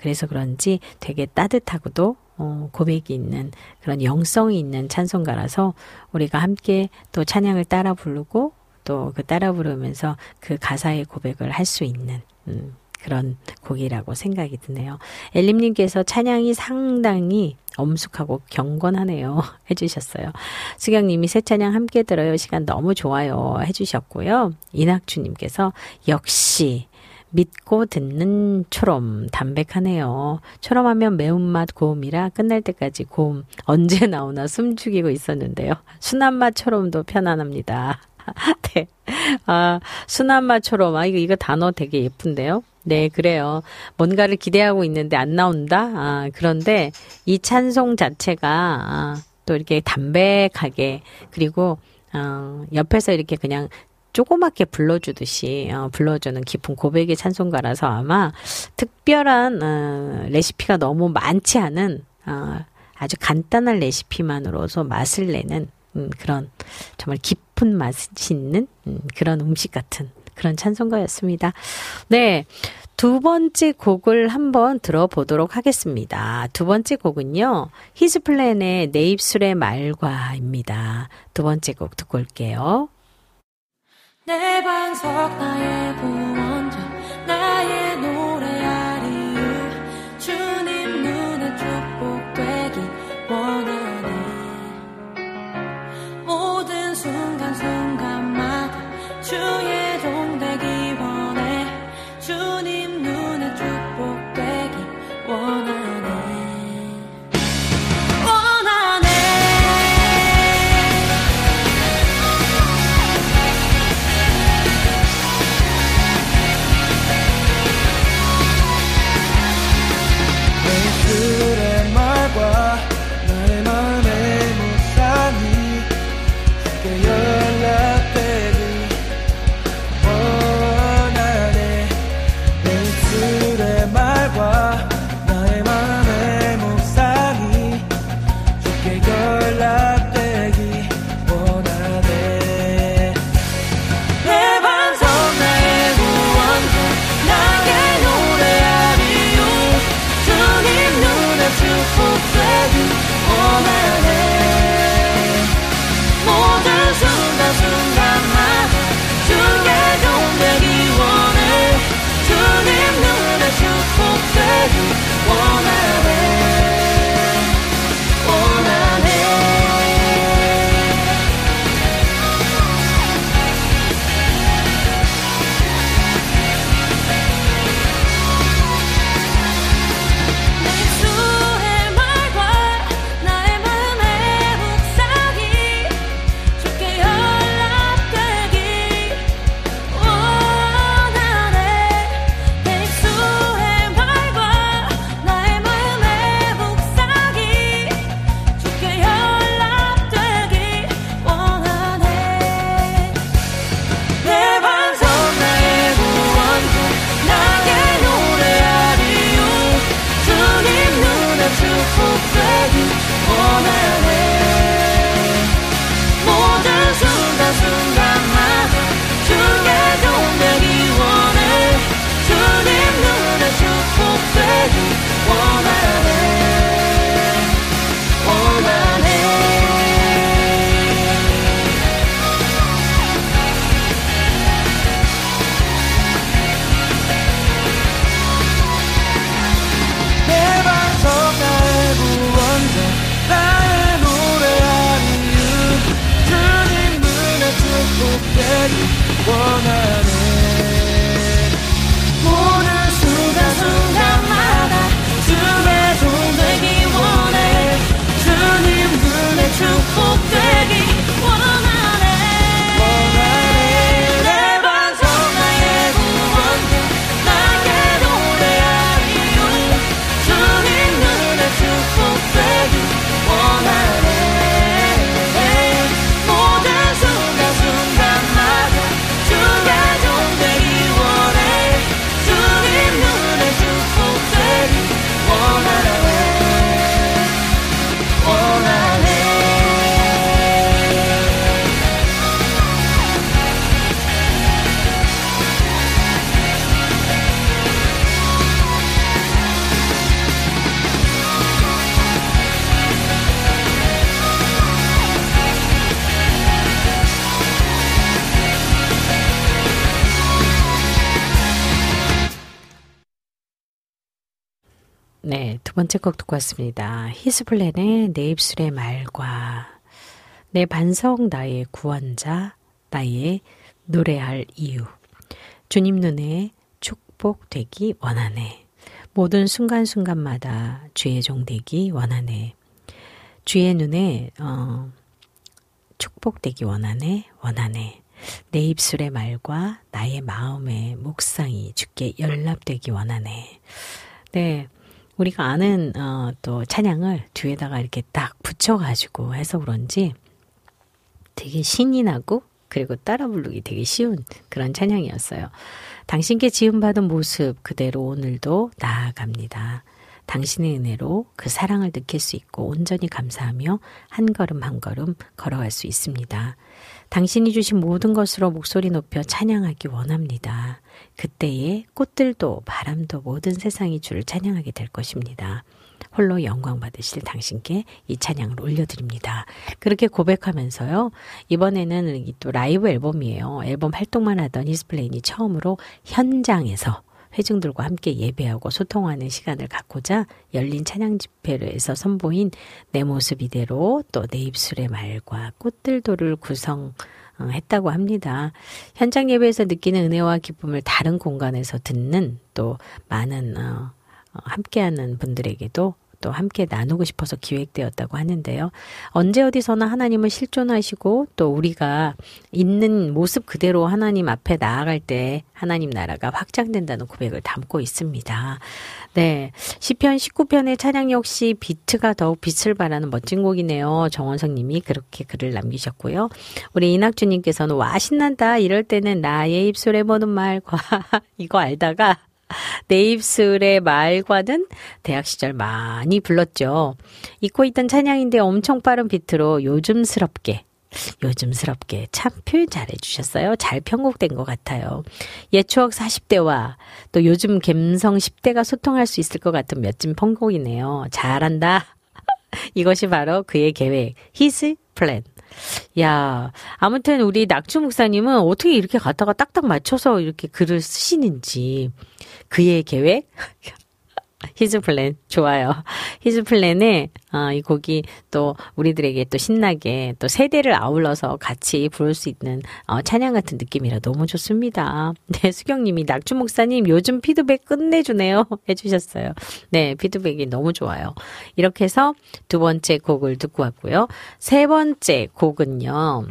그래서 그런지 되게 따뜻하고도 어, 고백이 있는 그런 영성이 있는 찬송가라서 우리가 함께 또 찬양을 따라 부르고 또 그 따라 부르면서 그 가사의 고백을 할 수 있는 음, 그런 곡이라고 생각이 드네요. 엘림님께서 찬양이 상당히 엄숙하고 경건하네요 해주셨어요. 수경님이 새 찬양 함께 들어요. 시간 너무 좋아요 해주셨고요. 이낙주님께서 역시 믿고 듣는 초롬 담백하네요. 초롬하면 매운맛 고음이라 끝날 때까지 고음 언제 나오나 숨죽이고 있었는데요. 순한 맛 초롬도 편안합니다. 네. 아, 순한 맛 초롬. 아, 이거, 이거 단어 되게 예쁜데요. 네, 그래요. 뭔가를 기대하고 있는데 안 나온다? 아, 그런데 이 찬송 자체가 아, 또 이렇게 담백하게 그리고 어, 옆에서 이렇게 그냥 조그맣게 불러주듯이 어, 불러주는 깊은 고백의 찬송가라서 아마 특별한 어, 레시피가 너무 많지 않은 어, 아주 간단한 레시피만으로서 맛을 내는 음, 그런 정말 깊은 맛이 있는 음, 그런 음식 같은 그런 찬송가였습니다. 네, 두 번째 곡을 한번 들어보도록 하겠습니다. 두 번째 곡은요. 히스플랜의 내 입술의 말과입니다. 두 번째 곡 듣고 올게요. 내 반석 나의 구원자 나의 노래할 이유 주님 눈에 축복되기 원하네 모든 순간순간마다 주의 종 되기 원해 주님 눈에 축복되기 원하네 원하네 그의 말과 나의 마음의 묵상이 주께 연락되기 원하네 내 입술의 말과 나의 마음의 묵상이 주께 연락되기 원하네 내 반석 나의 구원자 나의 노래할 이유 주님 눈에 축복되기 원하네 모든 순간순간마다 주의 종 되기 원해 주님 눈에 축복되기 원하네 원하네 주의 말과 나의 마음의 묵상이 주께 연락되기 원하네 내 주의 말과 나의 마음의 묵상이 주께 연락되기 원하네 내 반석 나의 구원자 나의 노래할 이유 주님 눈에 축복되기 원하네 모든 순간순간마다 주의 종 되기 원해 주님 눈에 축복되기 원하네 원하네 내 반석 나의 구원자 나의 네, 두 번째 곡 듣고 왔습니다. 히스플랜의 내 입술의 말과 내 반석 나의 구원자 나의 노래할 이유 주님 눈에 축복되기 원하네. 모든 순간순간마다 주의 종 되기 원하네. 주의 눈에 어, 축복되기 원하네. 원하네. 내 입술의 말과 나의 마음의 묵상이 주께 연락되기 원하네. 네, 우리가 아는 어, 또 찬양을 뒤에다가 이렇게 딱 붙여가지고 해서 그런지 되게 신이 나고 그리고 따라 부르기 되게 쉬운 그런 찬양이었어요. 당신께 지음받은 모습 그대로 오늘도 나아갑니다. 당신의 은혜로 그 사랑을 느낄 수 있고 온전히 감사하며 한 걸음 한 걸음 걸어갈 수 있습니다. 당신이 주신 모든 것으로 목소리 높여 찬양하기 원합니다. 그때에 꽃들도 바람도 모든 세상이 주를 찬양하게 될 것입니다. 홀로 영광 받으실 당신께 이 찬양을 올려드립니다. 그렇게 고백하면서요. 이번에는 또 라이브 앨범이에요. 앨범 활동만 하던 히스플레인이 처음으로 현장에서 회중들과 함께 예배하고 소통하는 시간을 갖고자 열린 찬양 집회에서 선보인 내 모습 이대로 또 내 입술의 말과 꽃들도를 구성했다고 합니다. 현장 예배에서 느끼는 은혜와 기쁨을 다른 공간에서 듣는 또 많은 어, 함께하는 분들에게도 또 함께 나누고 싶어서 기획되었다고 하는데요. 언제 어디서나 하나님을 실존하시고 또 우리가 있는 모습 그대로 하나님 앞에 나아갈 때 하나님 나라가 확장된다는 고백을 담고 있습니다. 네, 시편 십구 편의 찬양 역시 비트가 더욱 빛을 발하는 멋진 곡이네요. 정원성 님이 그렇게 글을 남기셨고요. 우리 이낙주님께서는 와 신난다. 이럴 때는 나의 입술에 보는 말과 이거 알다가 내 입술의 말과는 대학 시절 많이 불렀죠. 잊고 있던 찬양인데 엄청 빠른 비트로 요즘스럽게 요즘스럽게 참 표현 잘해주셨어요. 잘 편곡된 것 같아요. 옛 추억 사십 대와 또 요즘 감성 십 대가 소통할 수 있을 것 같은 멋진 편곡이네요. 잘한다. 이것이 바로 그의 계획, his plan. 야, 아무튼 우리 낙주 목사님은 어떻게 이렇게 갖다가 딱딱 맞춰서 이렇게 글을 쓰시는지 그의 계획? 히즈 플랜 좋아요. 히즈 플랜에 어, 이 곡이 또 우리들에게 또 신나게 또 세대를 아울러서 같이 부를 수 있는 어, 찬양 같은 느낌이라 너무 좋습니다. 네, 수경님이 낙주 목사님 요즘 피드백 끝내주네요 해주셨어요. 네, 피드백이 너무 좋아요. 이렇게 해서 두 번째 곡을 듣고 왔고요. 세 번째 곡은요.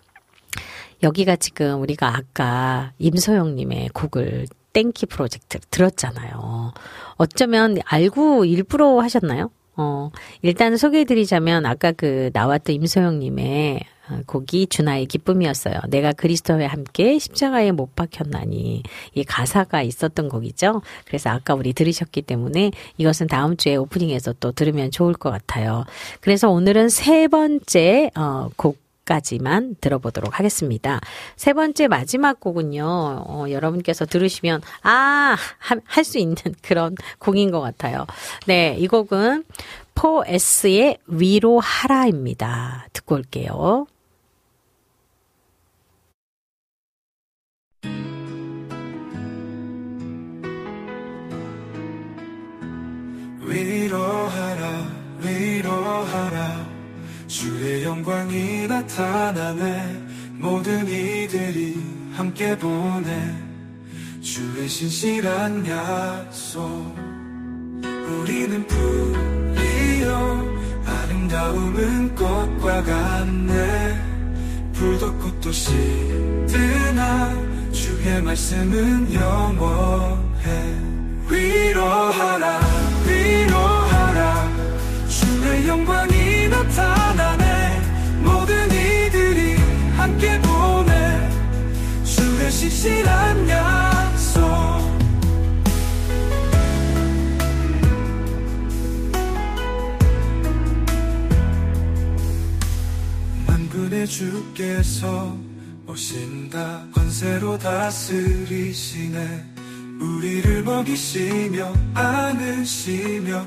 여기가 지금 우리가 아까 임소영님의 곡을 땡키 프로젝트 들었잖아요. 어쩌면 알고 일부러 하셨나요? 어, 일단 소개해드리자면 아까 그 나왔던 임소영님의 곡이 주나의 기쁨이었어요. 내가 그리스도와 함께 십자가에 못 박혔나니 이 가사가 있었던 곡이죠. 그래서 아까 우리 들으셨기 때문에 이것은 다음 주에 오프닝에서 또 들으면 좋을 것 같아요. 그래서 오늘은 세 번째 어, 곡 까지만 들어보도록 하겠습니다. 세 번째 마지막 곡은요. 어, 여러분께서 들으시면 아, 할 수 있는 그런 곡인 것 같아요. 네, 이 곡은 포에스의 위로하라입니다. 듣고 올게요. 위로하라 위로하라 주의 영광이 나타나네 모든 이들이 함께 보내 주의 신실한 약속 우리는 풀이요 아름다움은 꽃과 같네 불도 꽃도 시드나 주의 말씀은 영원해 위로하라 위로하라 주의 영광이 나타나네 모든 이들이 함께 보내 주의 신실한 약속 만군의 주께서 오신다 권세로 다스리시네 우리를 먹이시며 안으시며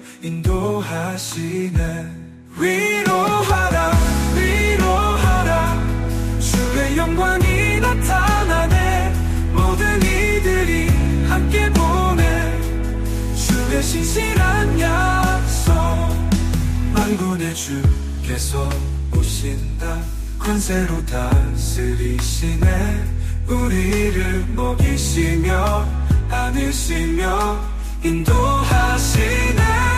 인도하시네 위로하라 위로하라 주의 영광이 나타나네 모든 이들이 함께 보내 주의 신실한 약속 만군의 주께서 오신다 권세로 다스리시네 우리를 먹이시며 안으시며 인도하시네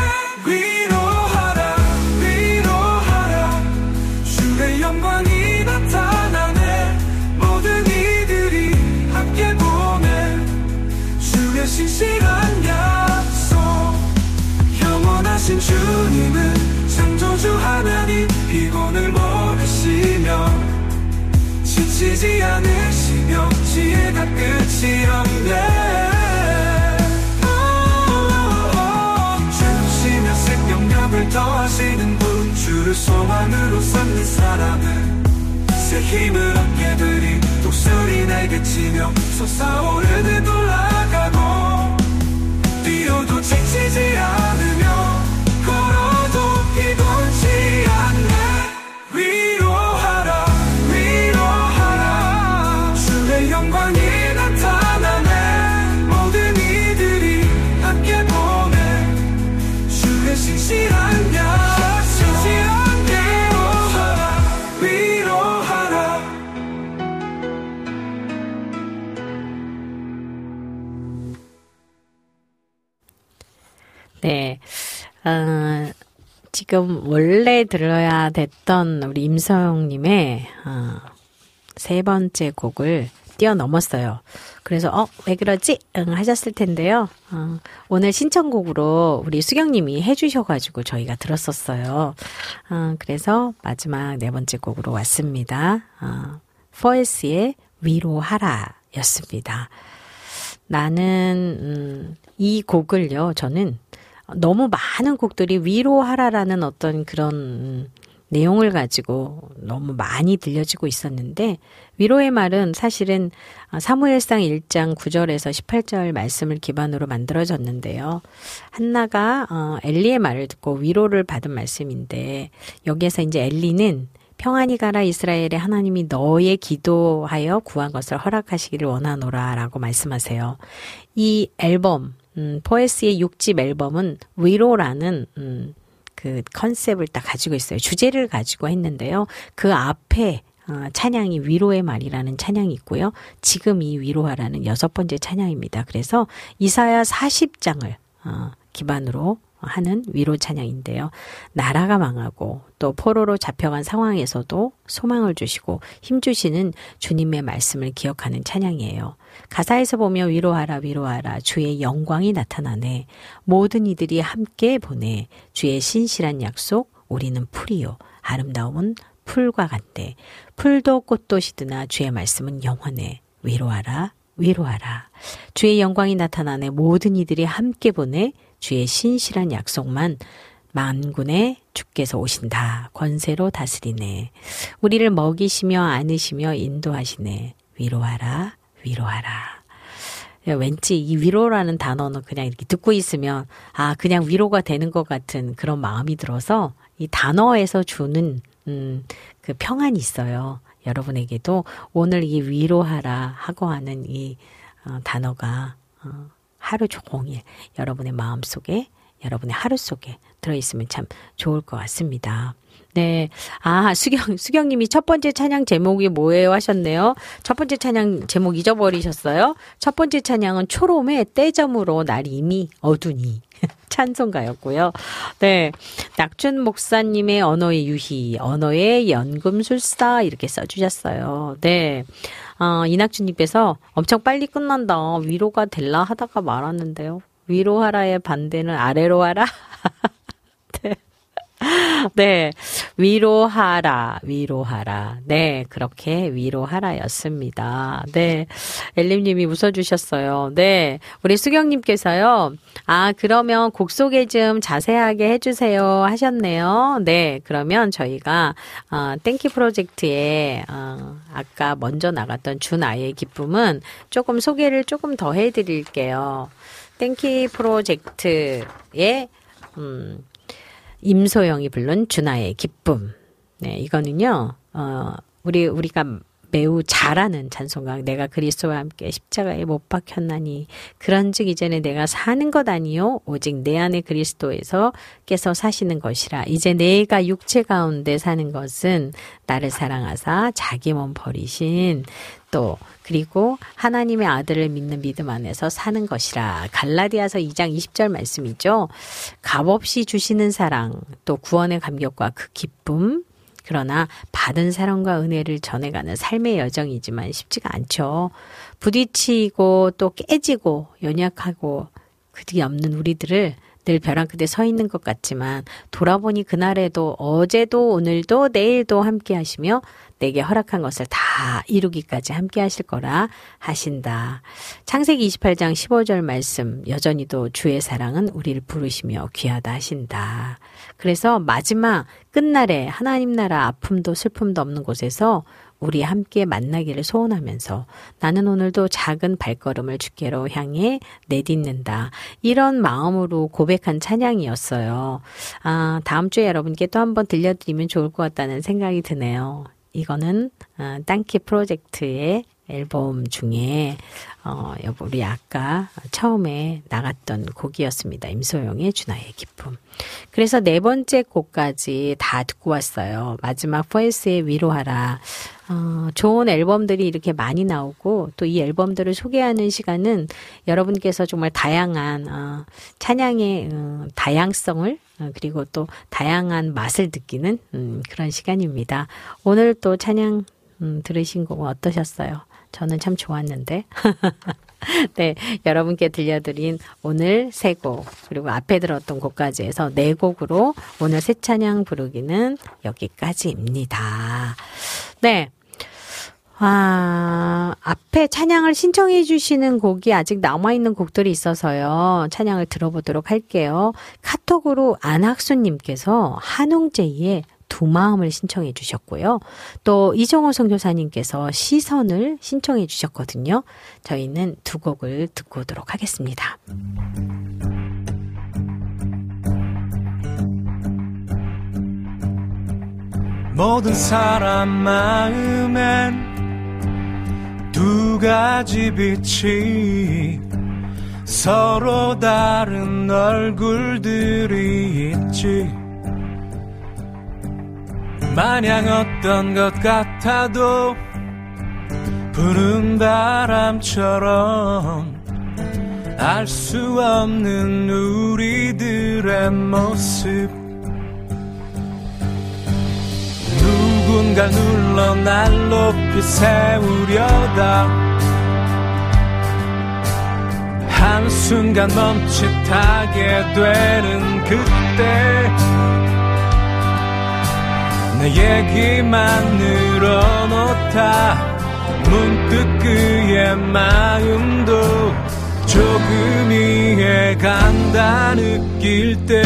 위로하라 위로하라 주의 영광이 나타나네 모든 이들이 함께 보네 주의 신실한 약속 영원하신 주님은 창조주 하나님 피곤을 모르시며 지치지 않으시며 지혜가 끝이 없네 주시며 생명력을 더하시는 분 주를 소망으로 삼는 사람은 새 힘을 얻게 되리 독수리 날개치며 솟아오르는 올라가고 뛰어도 지치지 않으며 걸어도 피곤치 않네 위로하라 위로하라 주의 영광이 나타나네 모든 이들이 함께 보네 주의 신실한 약속 신실한 위로하라 위로하라 네, 어, 지금 원래 들어야 됐던 우리 임서영님의 어, 세 번째 곡을 뛰어넘었어요. 그래서 어, 왜 그러지? 응, 하셨을 텐데요. 어, 오늘 신청곡으로 우리 수경님이 해주셔가지고 저희가 들었었어요. 어, 그래서 마지막 네 번째 곡으로 왔습니다. 어, 포에스의 위로하라 였습니다. 나는 음, 이 곡을요. 저는 너무 많은 곡들이 위로하라라는 어떤 그런 음, 내용을 가지고 너무 많이 들려지고 있었는데 위로의 말은 사실은 사무엘상 일 장 구 절에서 십팔 절 말씀을 기반으로 만들어졌는데요. 한나가 어, 엘리의 말을 듣고 위로를 받은 말씀인데 여기에서 이제 엘리는 평안히 가라 이스라엘의 하나님이 너의 기도하여 구한 것을 허락하시기를 원하노라 라고 말씀하세요. 이 앨범 음, 포에스의 육 집 앨범은 위로라는 음, 그 컨셉을 딱 가지고 있어요. 주제를 가지고 했는데요. 그 앞에 어, 찬양이 위로의 말이라는 찬양이 있고요. 지금 이 위로하라는 여섯 번째 찬양입니다. 그래서 이사야 사십 장을 어, 기반으로 하는 위로 찬양인데요. 나라가 망하고 또 포로로 잡혀간 상황에서도 소망을 주시고 힘주시는 주님의 말씀을 기억하는 찬양이에요. 가사에서 보면 위로하라 위로하라 주의 영광이 나타나네 모든 이들이 함께 보내 주의 신실한 약속 우리는 풀이요 아름다움은 풀과 같대 풀도 꽃도 시드나 주의 말씀은 영원해 위로하라 위로하라 주의 영광이 나타나네 모든 이들이 함께 보내 주의 신실한 약속만 만군의 주께서 오신다. 권세로 다스리네. 우리를 먹이시며 안으시며 인도하시네. 위로하라. 위로하라. 왠지 이 위로라는 단어는 그냥 이렇게 듣고 있으면 아 그냥 위로가 되는 것 같은 그런 마음이 들어서 이 단어에서 주는 음, 그 평안이 있어요. 여러분에게도 오늘 이 위로하라 하고 하는 이 어, 단어가 어, 하루 종일 여러분의 마음속에 여러분의 하루 속에 들어있으면 참 좋을 것 같습니다. 네. 아, 수경, 수경님이 첫 번째 찬양 제목이 뭐예요 하셨네요. 첫 번째 찬양 제목 잊어버리셨어요? 첫 번째 찬양은 초롬의 때점으로 날이 이미 어두니. 찬송가였고요. 네. 낙준 목사님의 언어의 유희, 언어의 연금술사 이렇게 써주셨어요. 네. 어, 이낙준님께서 엄청 빨리 끝난다. 위로가 될라 하다가 말았는데요. 위로하라의 반대는 아래로 하라. 네. 네. 위로하라, 위로하라. 네. 그렇게 위로하라였습니다. 네. 엘림님이 웃어주셨어요. 네. 우리 수경님께서요. 아, 그러면 곡 소개 좀 자세하게 해주세요 하셨네요. 네. 그러면 저희가, 어, 땡키 프로젝트에, 어, 아까 먼저 나갔던 준 아이의 기쁨은 조금 소개를 조금 더 해드릴게요. 땡키 프로젝트의, 음, 임소영이 부른 준하의 기쁨. 네, 이거는요, 어, 우리, 우리가 매우 잘하는 찬송가. 내가 그리스도와 함께 십자가에 못 박혔나니 그런즉 이제는 내가 사는 것 아니요 오직 내 안에 그리스도에서 께서 사시는 것이라. 이제 내가 육체 가운데 사는 것은 나를 사랑하사 자기 몸 버리신 또 그리고 하나님의 아들을 믿는 믿음 안에서 사는 것이라. 갈라디아서 이 장 이십 절 말씀이죠. 값없이 주시는 사랑 또 구원의 감격과 그 기쁨. 그러나 받은 사랑과 은혜를 전해가는 삶의 여정이지만 쉽지가 않죠. 부딪히고 또 깨지고 연약하고 그게 없는 우리들을 늘 벼랑 끝에 서 있는 것 같지만 돌아보니 그날에도 어제도 오늘도 내일도 함께 하시며 내게 허락한 것을 다 이루기까지 함께 하실 거라 하신다. 창세기 이십팔 장 십오 절 말씀 여전히도 주의 사랑은 우리를 부르시며 귀하다 하신다. 그래서 마지막 끝날에 하나님 나라 아픔도 슬픔도 없는 곳에서 우리 함께 만나기를 소원하면서 나는 오늘도 작은 발걸음을 주께로 향해 내딛는다. 이런 마음으로 고백한 찬양이었어요. 아, 다음 주에 여러분께 또 한번 들려드리면 좋을 것 같다는 생각이 드네요. 이거는 어, 땅키 프로젝트의 앨범 중에 어, 우리 아까 처음에 나갔던 곡이었습니다. 임소영의 주나의 기쁨. 그래서 네 번째 곡까지 다 듣고 왔어요. 마지막 포에스의 위로하라. 어, 좋은 앨범들이 이렇게 많이 나오고 또 이 앨범들을 소개하는 시간은 여러분께서 정말 다양한 어, 찬양의 어, 다양성을 어, 그리고 또 다양한 맛을 느끼는 음, 그런 시간입니다. 오늘 또 찬양 음, 들으신 곡은 어떠셨어요? 저는 참 좋았는데. 네, 여러분께 들려드린 오늘 세 곡 그리고 앞에 들었던 곡까지 해서 네 곡으로 오늘 새 찬양 부르기는 여기까지입니다. 네. 아, 앞에 찬양을 신청해 주시는 곡이 아직 남아있는 곡들이 있어서요. 찬양을 들어보도록 할게요. 카톡으로 안학수님께서 한웅제이의 두 마음을 신청해 주셨고요. 또 이정호 선교사님께서 시선을 신청해 주셨거든요. 저희는 두 곡을 듣고 오도록 하겠습니다. 모든 사람 마음엔 두 가지 빛이 서로 다른 얼굴들이 있지. 마냥 어떤 것 같아도 부는 바람처럼 알 수 없는 우리들의 모습. 누군가 눌러 날 높이 세우려다 한순간 멈칫하게 되는 그때 내 얘기만 늘어놓다 문득 그의 마음도 조금 이해간다 느낄 때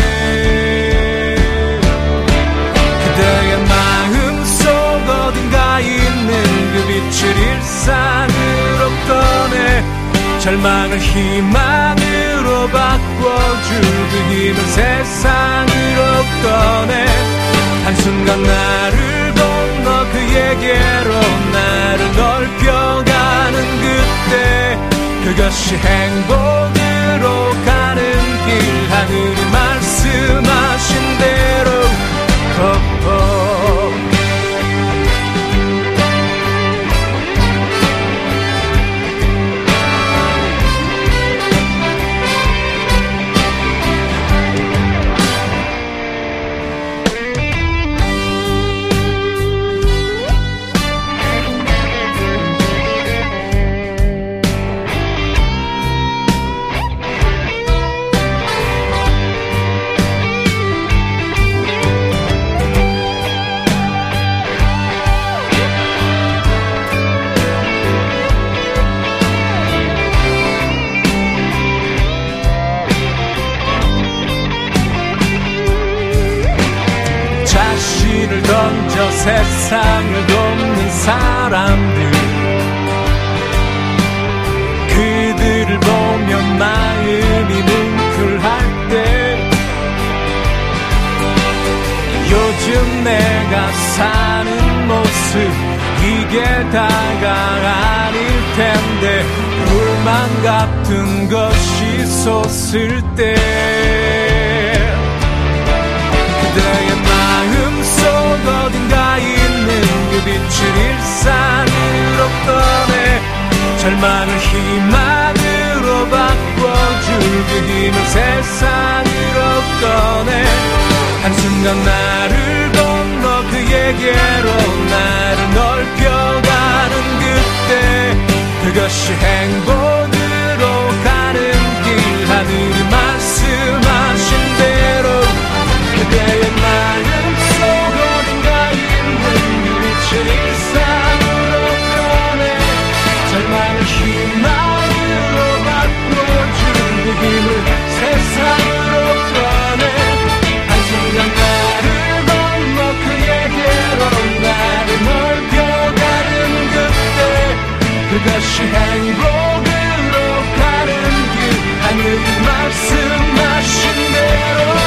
그대의 마음속 어딘가 있는 그 빛을 일상으로 꺼내 절망을 희망으로 바꿔줄 그 힘을 세상으로 꺼내 한순간 나를 건너 그에게로 나를 넓혀가는 그때 그것이 행복으로 가는 길 하늘이 말씀하신 대로 걷고 던져 세상을 돕는 사람들 그들을 보며 마음이 뭉클할 때 요즘 내가 사는 모습 이게 다가 아닐 텐데 불만 같은 것이 솟을 때 그대의 마음속 어딘가에 있는 그 빛을 일상으로 꺼내 절망을 희망으로 바꿔줄 그 힘을 세상으로 꺼내 한순간 나를 건너 그에게로 나를 넓혀가는 그때 그것이 행복으로 가는 길 하늘이 말씀하신 대로 그대의 마음속 어딘가에 있는 그 빛을 일상으로 꺼내 절망을 희망으로 바꿔준 그 힘을 세상으로 꺼내 한순간 나를 건너 그에게로 나를 넓혀가는 그때 그것이 행복으로 가는 길 하늘이 말씀하신 대로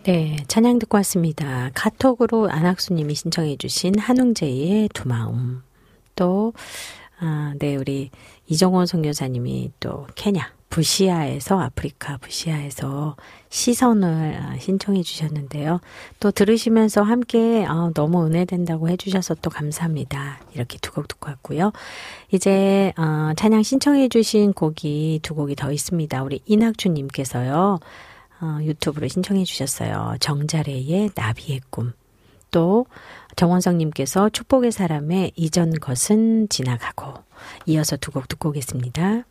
네, 찬양 듣고 왔습니다. 카톡으로 안학수님이 신청해 주신 한웅재의 두 마음. 또 아, 네, 우리 이정원 선교사님이 또 케냐 부시아에서 아프리카 부시아에서 시선을 신청해 주셨는데요. 또 들으시면서 함께 어, 너무 은혜된다고 해주셔서 또 감사합니다. 이렇게 두 곡 듣고 왔고요. 이제 어, 찬양 신청해 주신 곡이 두 곡이 더 있습니다. 우리 이낙주님께서요. 어, 유튜브로 신청해 주셨어요. 정자래의 나비의 꿈. 또 정원성님께서 축복의 사람의 이전 것은 지나가고. 이어서 두 곡 듣고 오겠습니다.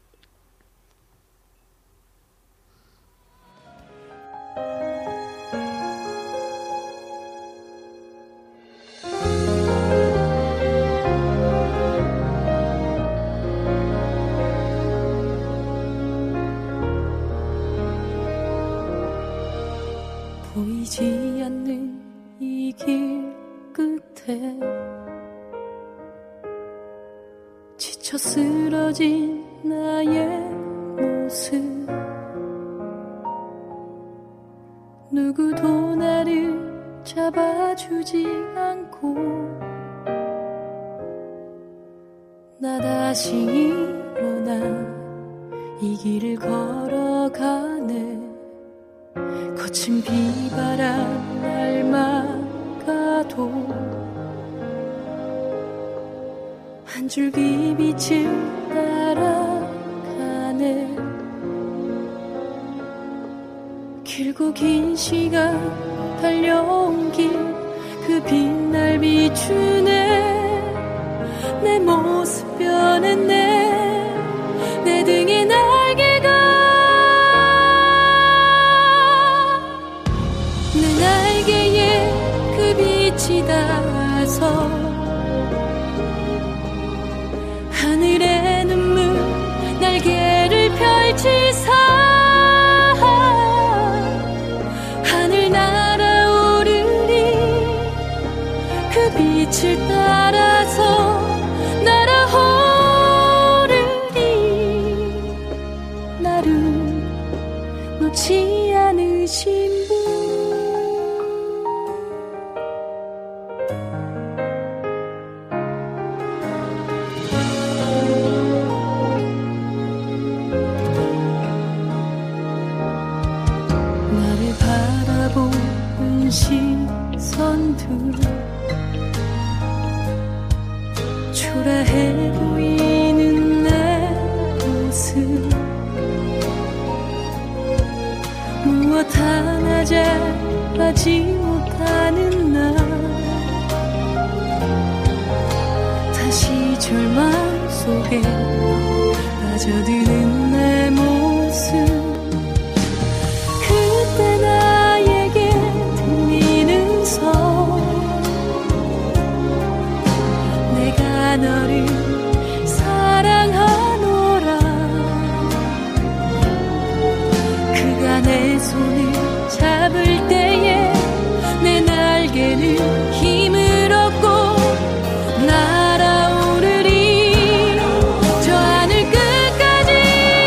보이지 않는 이 길 끝에 지쳐 쓰러진 나의 모습 누구도 나를 잡아주지 않고 나 다시 일어나 이 길을 걸어가네 거친 비바람 날 막아도 한 줄기 빛을 따라가네 길고 긴 시간 달려온 길 그 빛날 비추네 내 모습 변했네 내 등에 날개가 내 날개에 그 빛이 닿아서 하늘의 눈물 날개를 펼치사 하늘 날아오르리 그 빛을 따라서 날아오르리 나를 놓지 않으신 분 나를 바라보는 시선들 초라해 보이는 내 모습 무엇 하나 잘하지 못하는 나 다시 절망 속에 빠져드는 내 모습 그때 나에게 들리는 성 내가 너를 사랑하노라 그가 내 손을 잡을 때에 내 날개는 힘을 얻고 날아오르리 저 하늘 끝까지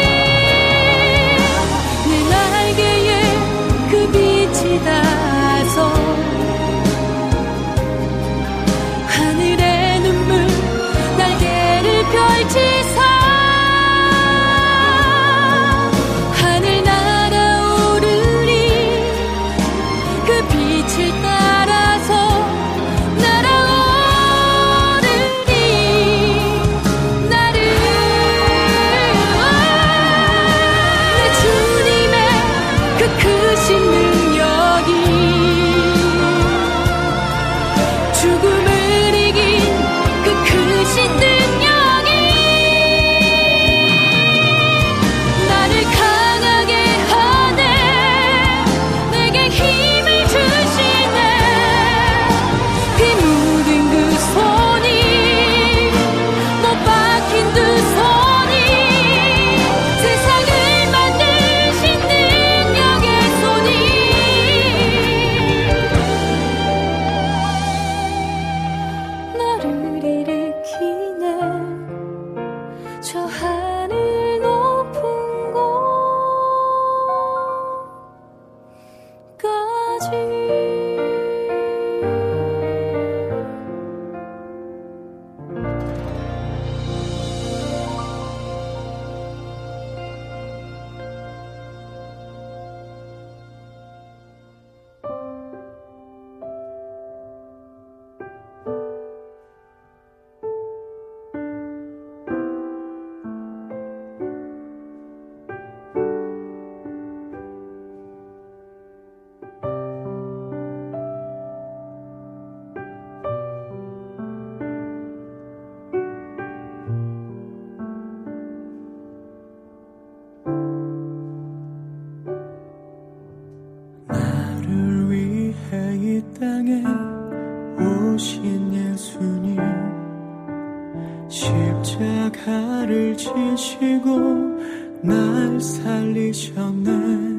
날 살리셨네.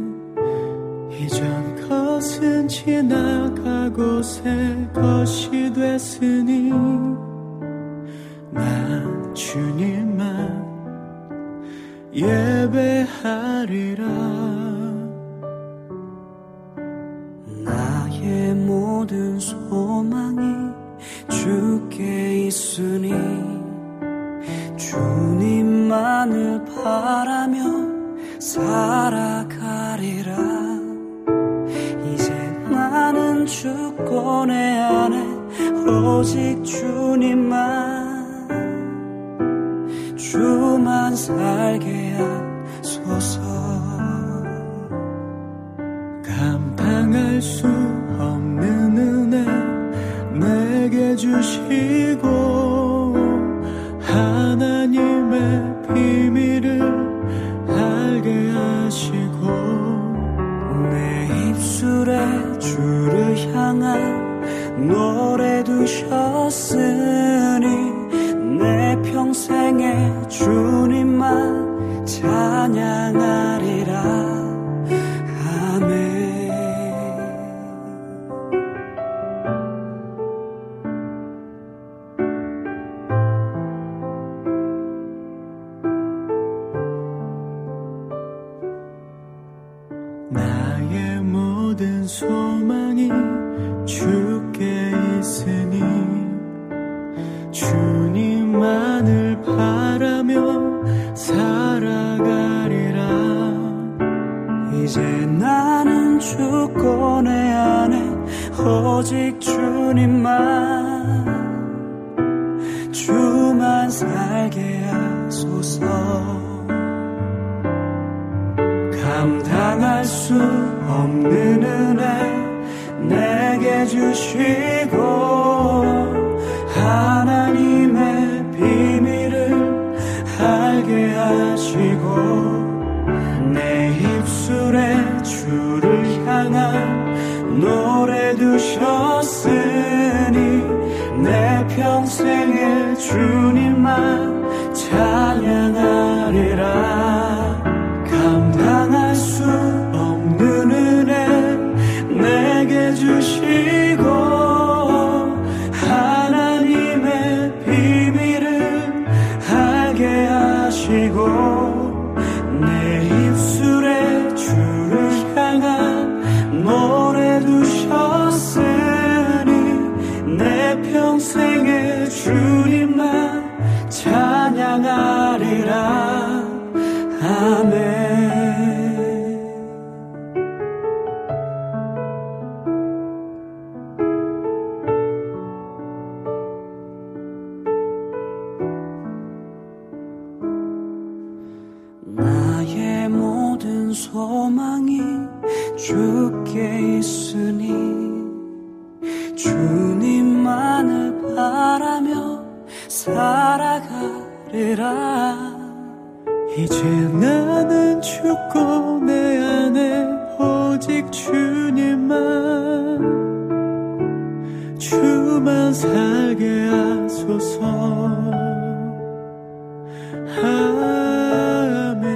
이전 것은 지나가고 새 것이 됐으니 나 주님만 예배하리라. 나의 모든 소망이 주께 있으니 주님만을 바라며 살아가리라. 이제 나는 주권의 안에 오직 주님만 주만 살게 하소서. 감당할 수 없는 은혜 내게 주시고 하나님의 비밀을 알게 하시고 내 입술에 주를 향한 노래 두셨으니 내 평생에 주님만 찬양하리라. 아멘. 나의 모든 소망이 주께 있으니 주님만을 바라며 살아가리라. 이제 나는 주권의 안에 오직 주님만 주만 살게 하소서. 감당할 수 없는 은혜 내게 주시고 하나님의 비밀을 알게 하시고 내 입술에 주를 향한 노래 두셨으니 내 평생에 주님만 찬양하리라. 감당할 수 없는 은혜 내게 주시고 하나님의 비밀을 알게 하시고 내 입술에 주를 향한 노래 두셨으니 내 평생에 주님만 찬양하리라. 아멘. 나의 모든 소망이 주께 있으니 주님만을 바라며 살아가리라. 이제 나는 주권의 안에 오직 주님만 주만 살게 하소서. 아멘.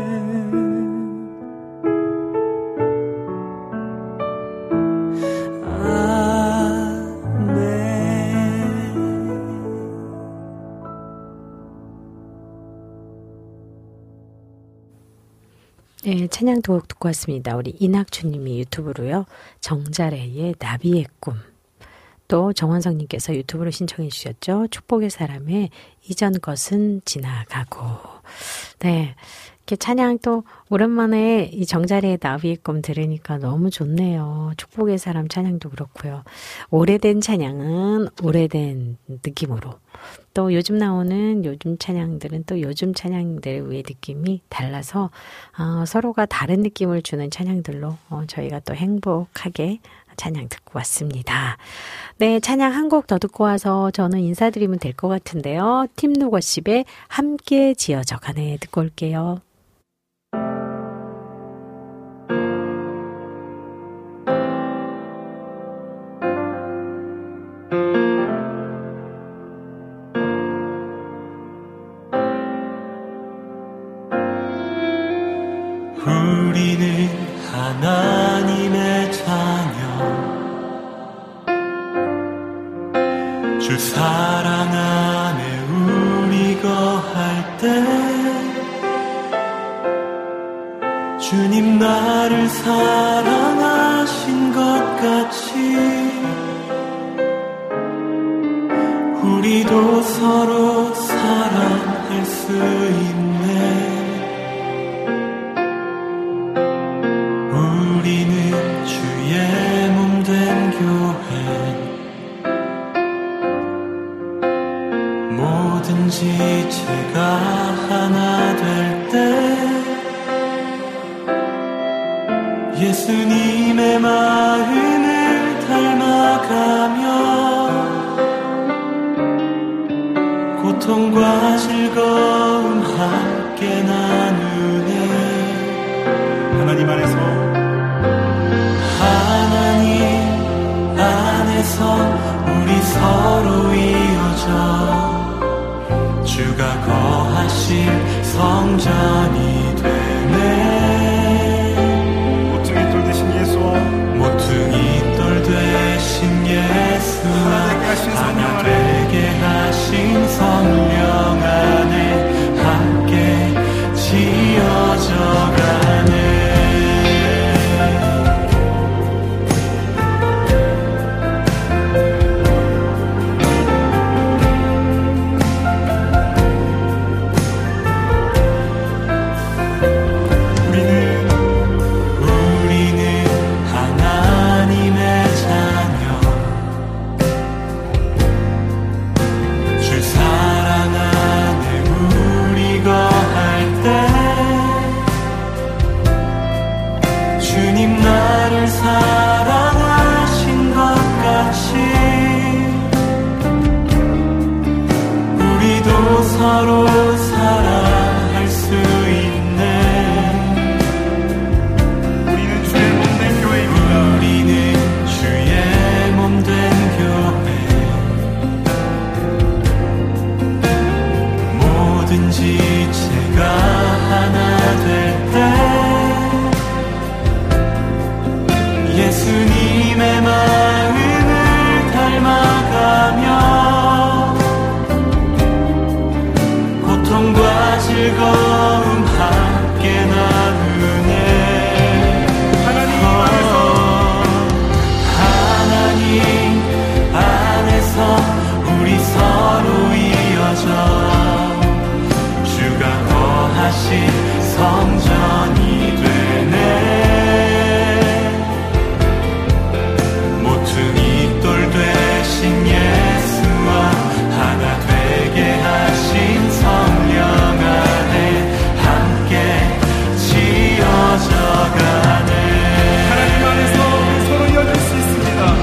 네, 찬양 두 곡 듣고 왔습니다. 우리 이낙주님이 유튜브로요. 정자래의 나비의 꿈. 또 정원성님께서 유튜브로 신청해 주셨죠. 축복의 사람의 이전 것은 지나가고. 네, 이렇게 찬양 또 오랜만에 이 정자래의 나비의 꿈 들으니까 너무 좋네요. 축복의 사람 찬양도 그렇고요. 오래된 찬양은 오래된 느낌으로. 또 요즘 나오는 요즘 찬양들은 또 요즘 찬양들의 느낌이 달라서 어, 서로가 다른 느낌을 주는 찬양들로 어, 저희가 또 행복하게 찬양 듣고 왔습니다. 네, 찬양 한 곡 더 듣고 와서 저는 인사드리면 될 것 같은데요. 팀 노거십의 함께 지어져 가네 듣고 올게요. 우리는 하나님의 자녀, 주 사랑 안에 우리 거할 때 주님 나를 사랑하신 것 같이 우리도 서로 사랑할 수 있네. 우리는 주의 몸 된 교회, 뭐든지 제가 하나 될 때 예수님의 마음을 닮아가며 고통과 즐거움 함께 나누네. 하나님 안에서 하나님 안에서 우리 서로 이어져 주가 거하실 성전이 되네. 모퉁이 돌 대신 예수와 모퉁이 돌 대신 예수와 하나 되게 하신 성령 안에 함께 지어져 가네. 사랑하신 것 같이 우리도 서로 사랑할 수 있네. 우리는 주의 몸 된 교회입니다. 우리는 주의 몸 된 교회, 뭐든지 제가 하나 될 때 예수님의 마음을 닮아가며 고통과 즐거움 함께 나누네. 하나님 안에서 하나님 안에서 우리 서로 이어져 주가 거하신 성전이 되네. 모퉁이 돌 되신 예수와 하나 되게 하신 성령 안에 함께 지어져 가네. 하나님 안에서 서로 이어질 수 있습니다.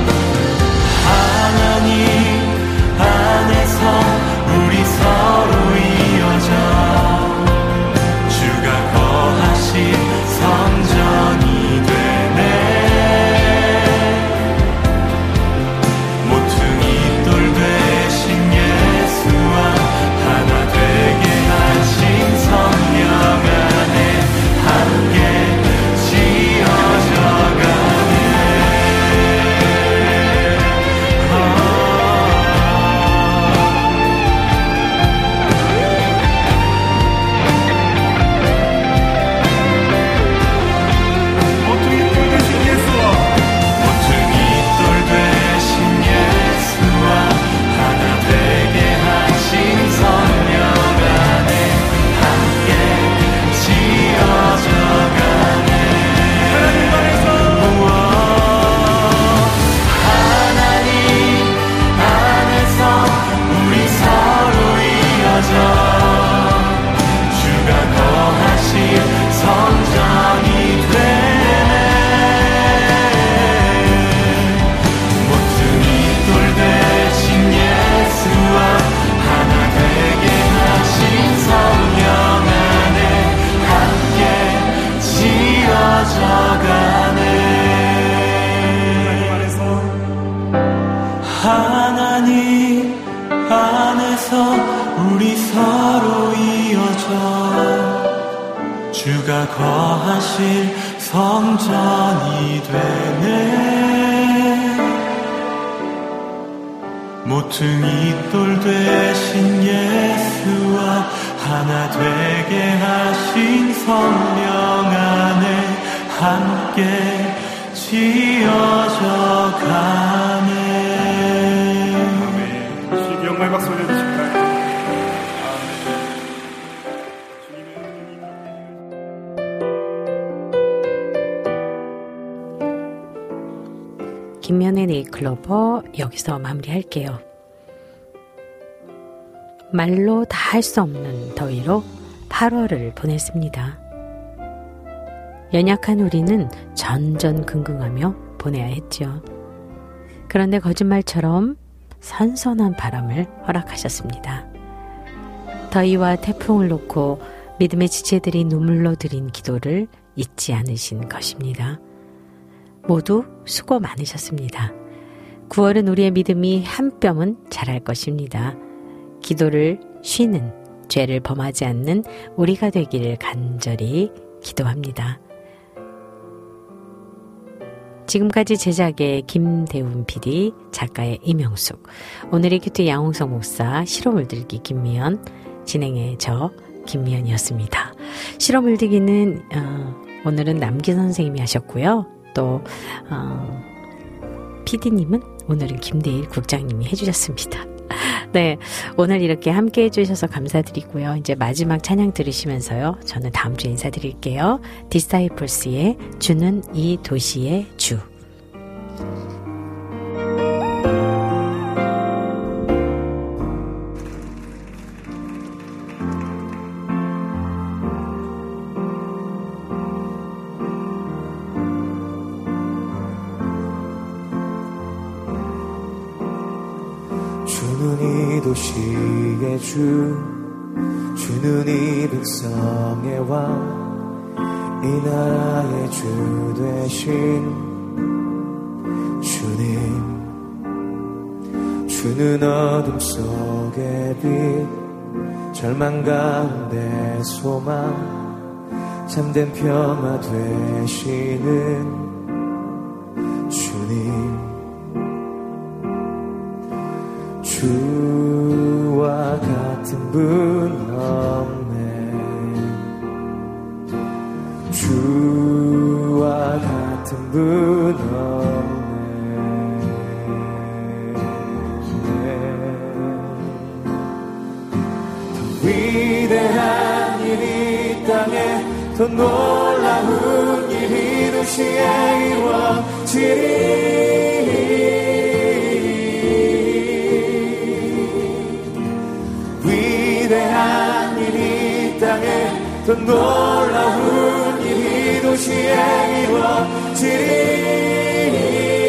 하나님 안에서 우리 서로 이어져 주가 거하신 성전이 되네. 성령 안에 함께 지 주가 거하실 성전이 되네. 모퉁이 돌 되신 예수와 하나 되게 하신 성령 안에 함께 지어져 가네. 아멘. 주님 영광의 박수 올려주실까요? 김면의 네일클로버 여기서 마무리할게요. 말로 다 할 수 없는 더위로 팔월을 보냈습니다. 연약한 우리는 전전긍긍하며 보내야 했죠. 그런데 거짓말처럼 선선한 바람을 허락하셨습니다. 더위와 태풍을 놓고 믿음의 지체들이 눈물로 드린 기도를 잊지 않으신 것입니다. 모두 수고 많으셨습니다. 구월은 우리의 믿음이 한 뼘은 자랄 것입니다. 기도를 쉬는, 죄를 범하지 않는 우리가 되기를 간절히 기도합니다. 지금까지 제작의 김대훈 피디, 작가의 이명숙, 오늘의 큐티 양홍석 목사, 실어물들기 김미연, 진행의 저 김미연이었습니다. 실어물들기는 어, 오늘은 남기 선생님이 하셨고요. 또 어, 피디님은 오늘은 김대일 국장님이 해주셨습니다. 네, 오늘 이렇게 함께 해주셔서 감사드리고요. 이제 마지막 찬양 들으시면서요, 저는 다음 주에 인사드릴게요. 디사이플스의 주는 이 도시의 주. 주는 이 도시의 주, 주는 이 백성의 왕, 이 나라의 주 되신 주님. 주는 어둠 속의 빛, 절망 가운데 소망, 참된 평화 되시는 주님. 주와 같은 분 없네. 주와 같은 분 없네. 더 위대한 일이 땅에, 더 놀라운 일이 도시에 이루어지리. 위대한 일이 땅에, 더 놀라운 일이 도시에 이루어지리.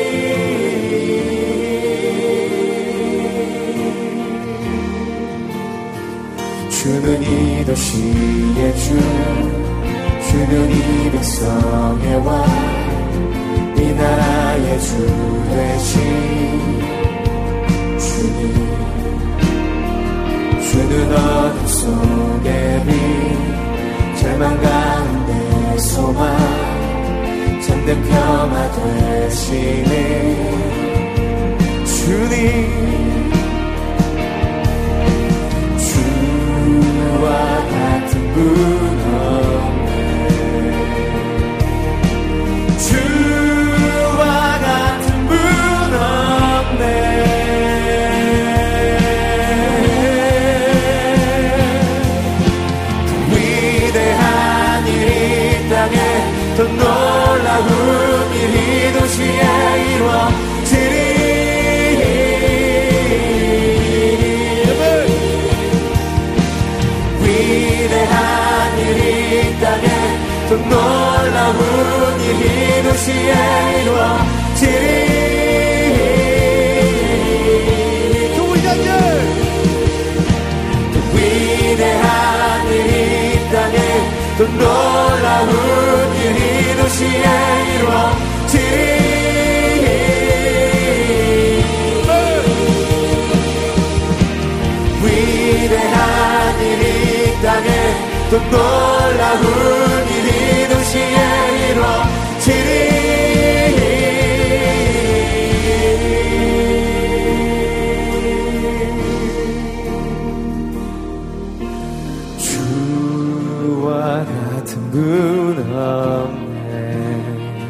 주는 이 도시의 주, 주는 이 백성의 왕, 이 나라의 주 되신 주님. 주는 어둠 속의 빛, 절망 가운데 소망, 참된 평화 되시는 주님. 주와 같은 분 없네. 주와 같은 분 없네. 더 놀라운 일이 도시에 이루어지리. 위대한 일이 땅에, 더 놀라운 일이 도시에 이루어지리. 위대한 일이 땅에, 더 놀라운 일이 도시에 이루어지리. 위대한 일이 땅에, 더 또 놀라운 일이 도시에 이루어지리. 주와 같은 분 없네.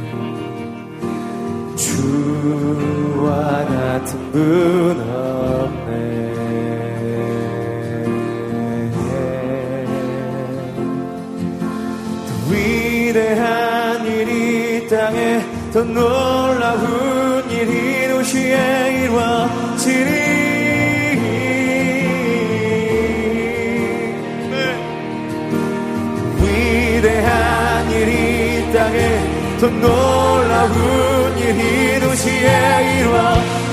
주와 같은 분 없네. 위대한 일이 땅에 더 놀라운 일이 도시에 이루어지리. 네. 위대한 일이 땅에 더 놀라운 일이 도시에 이루어지리.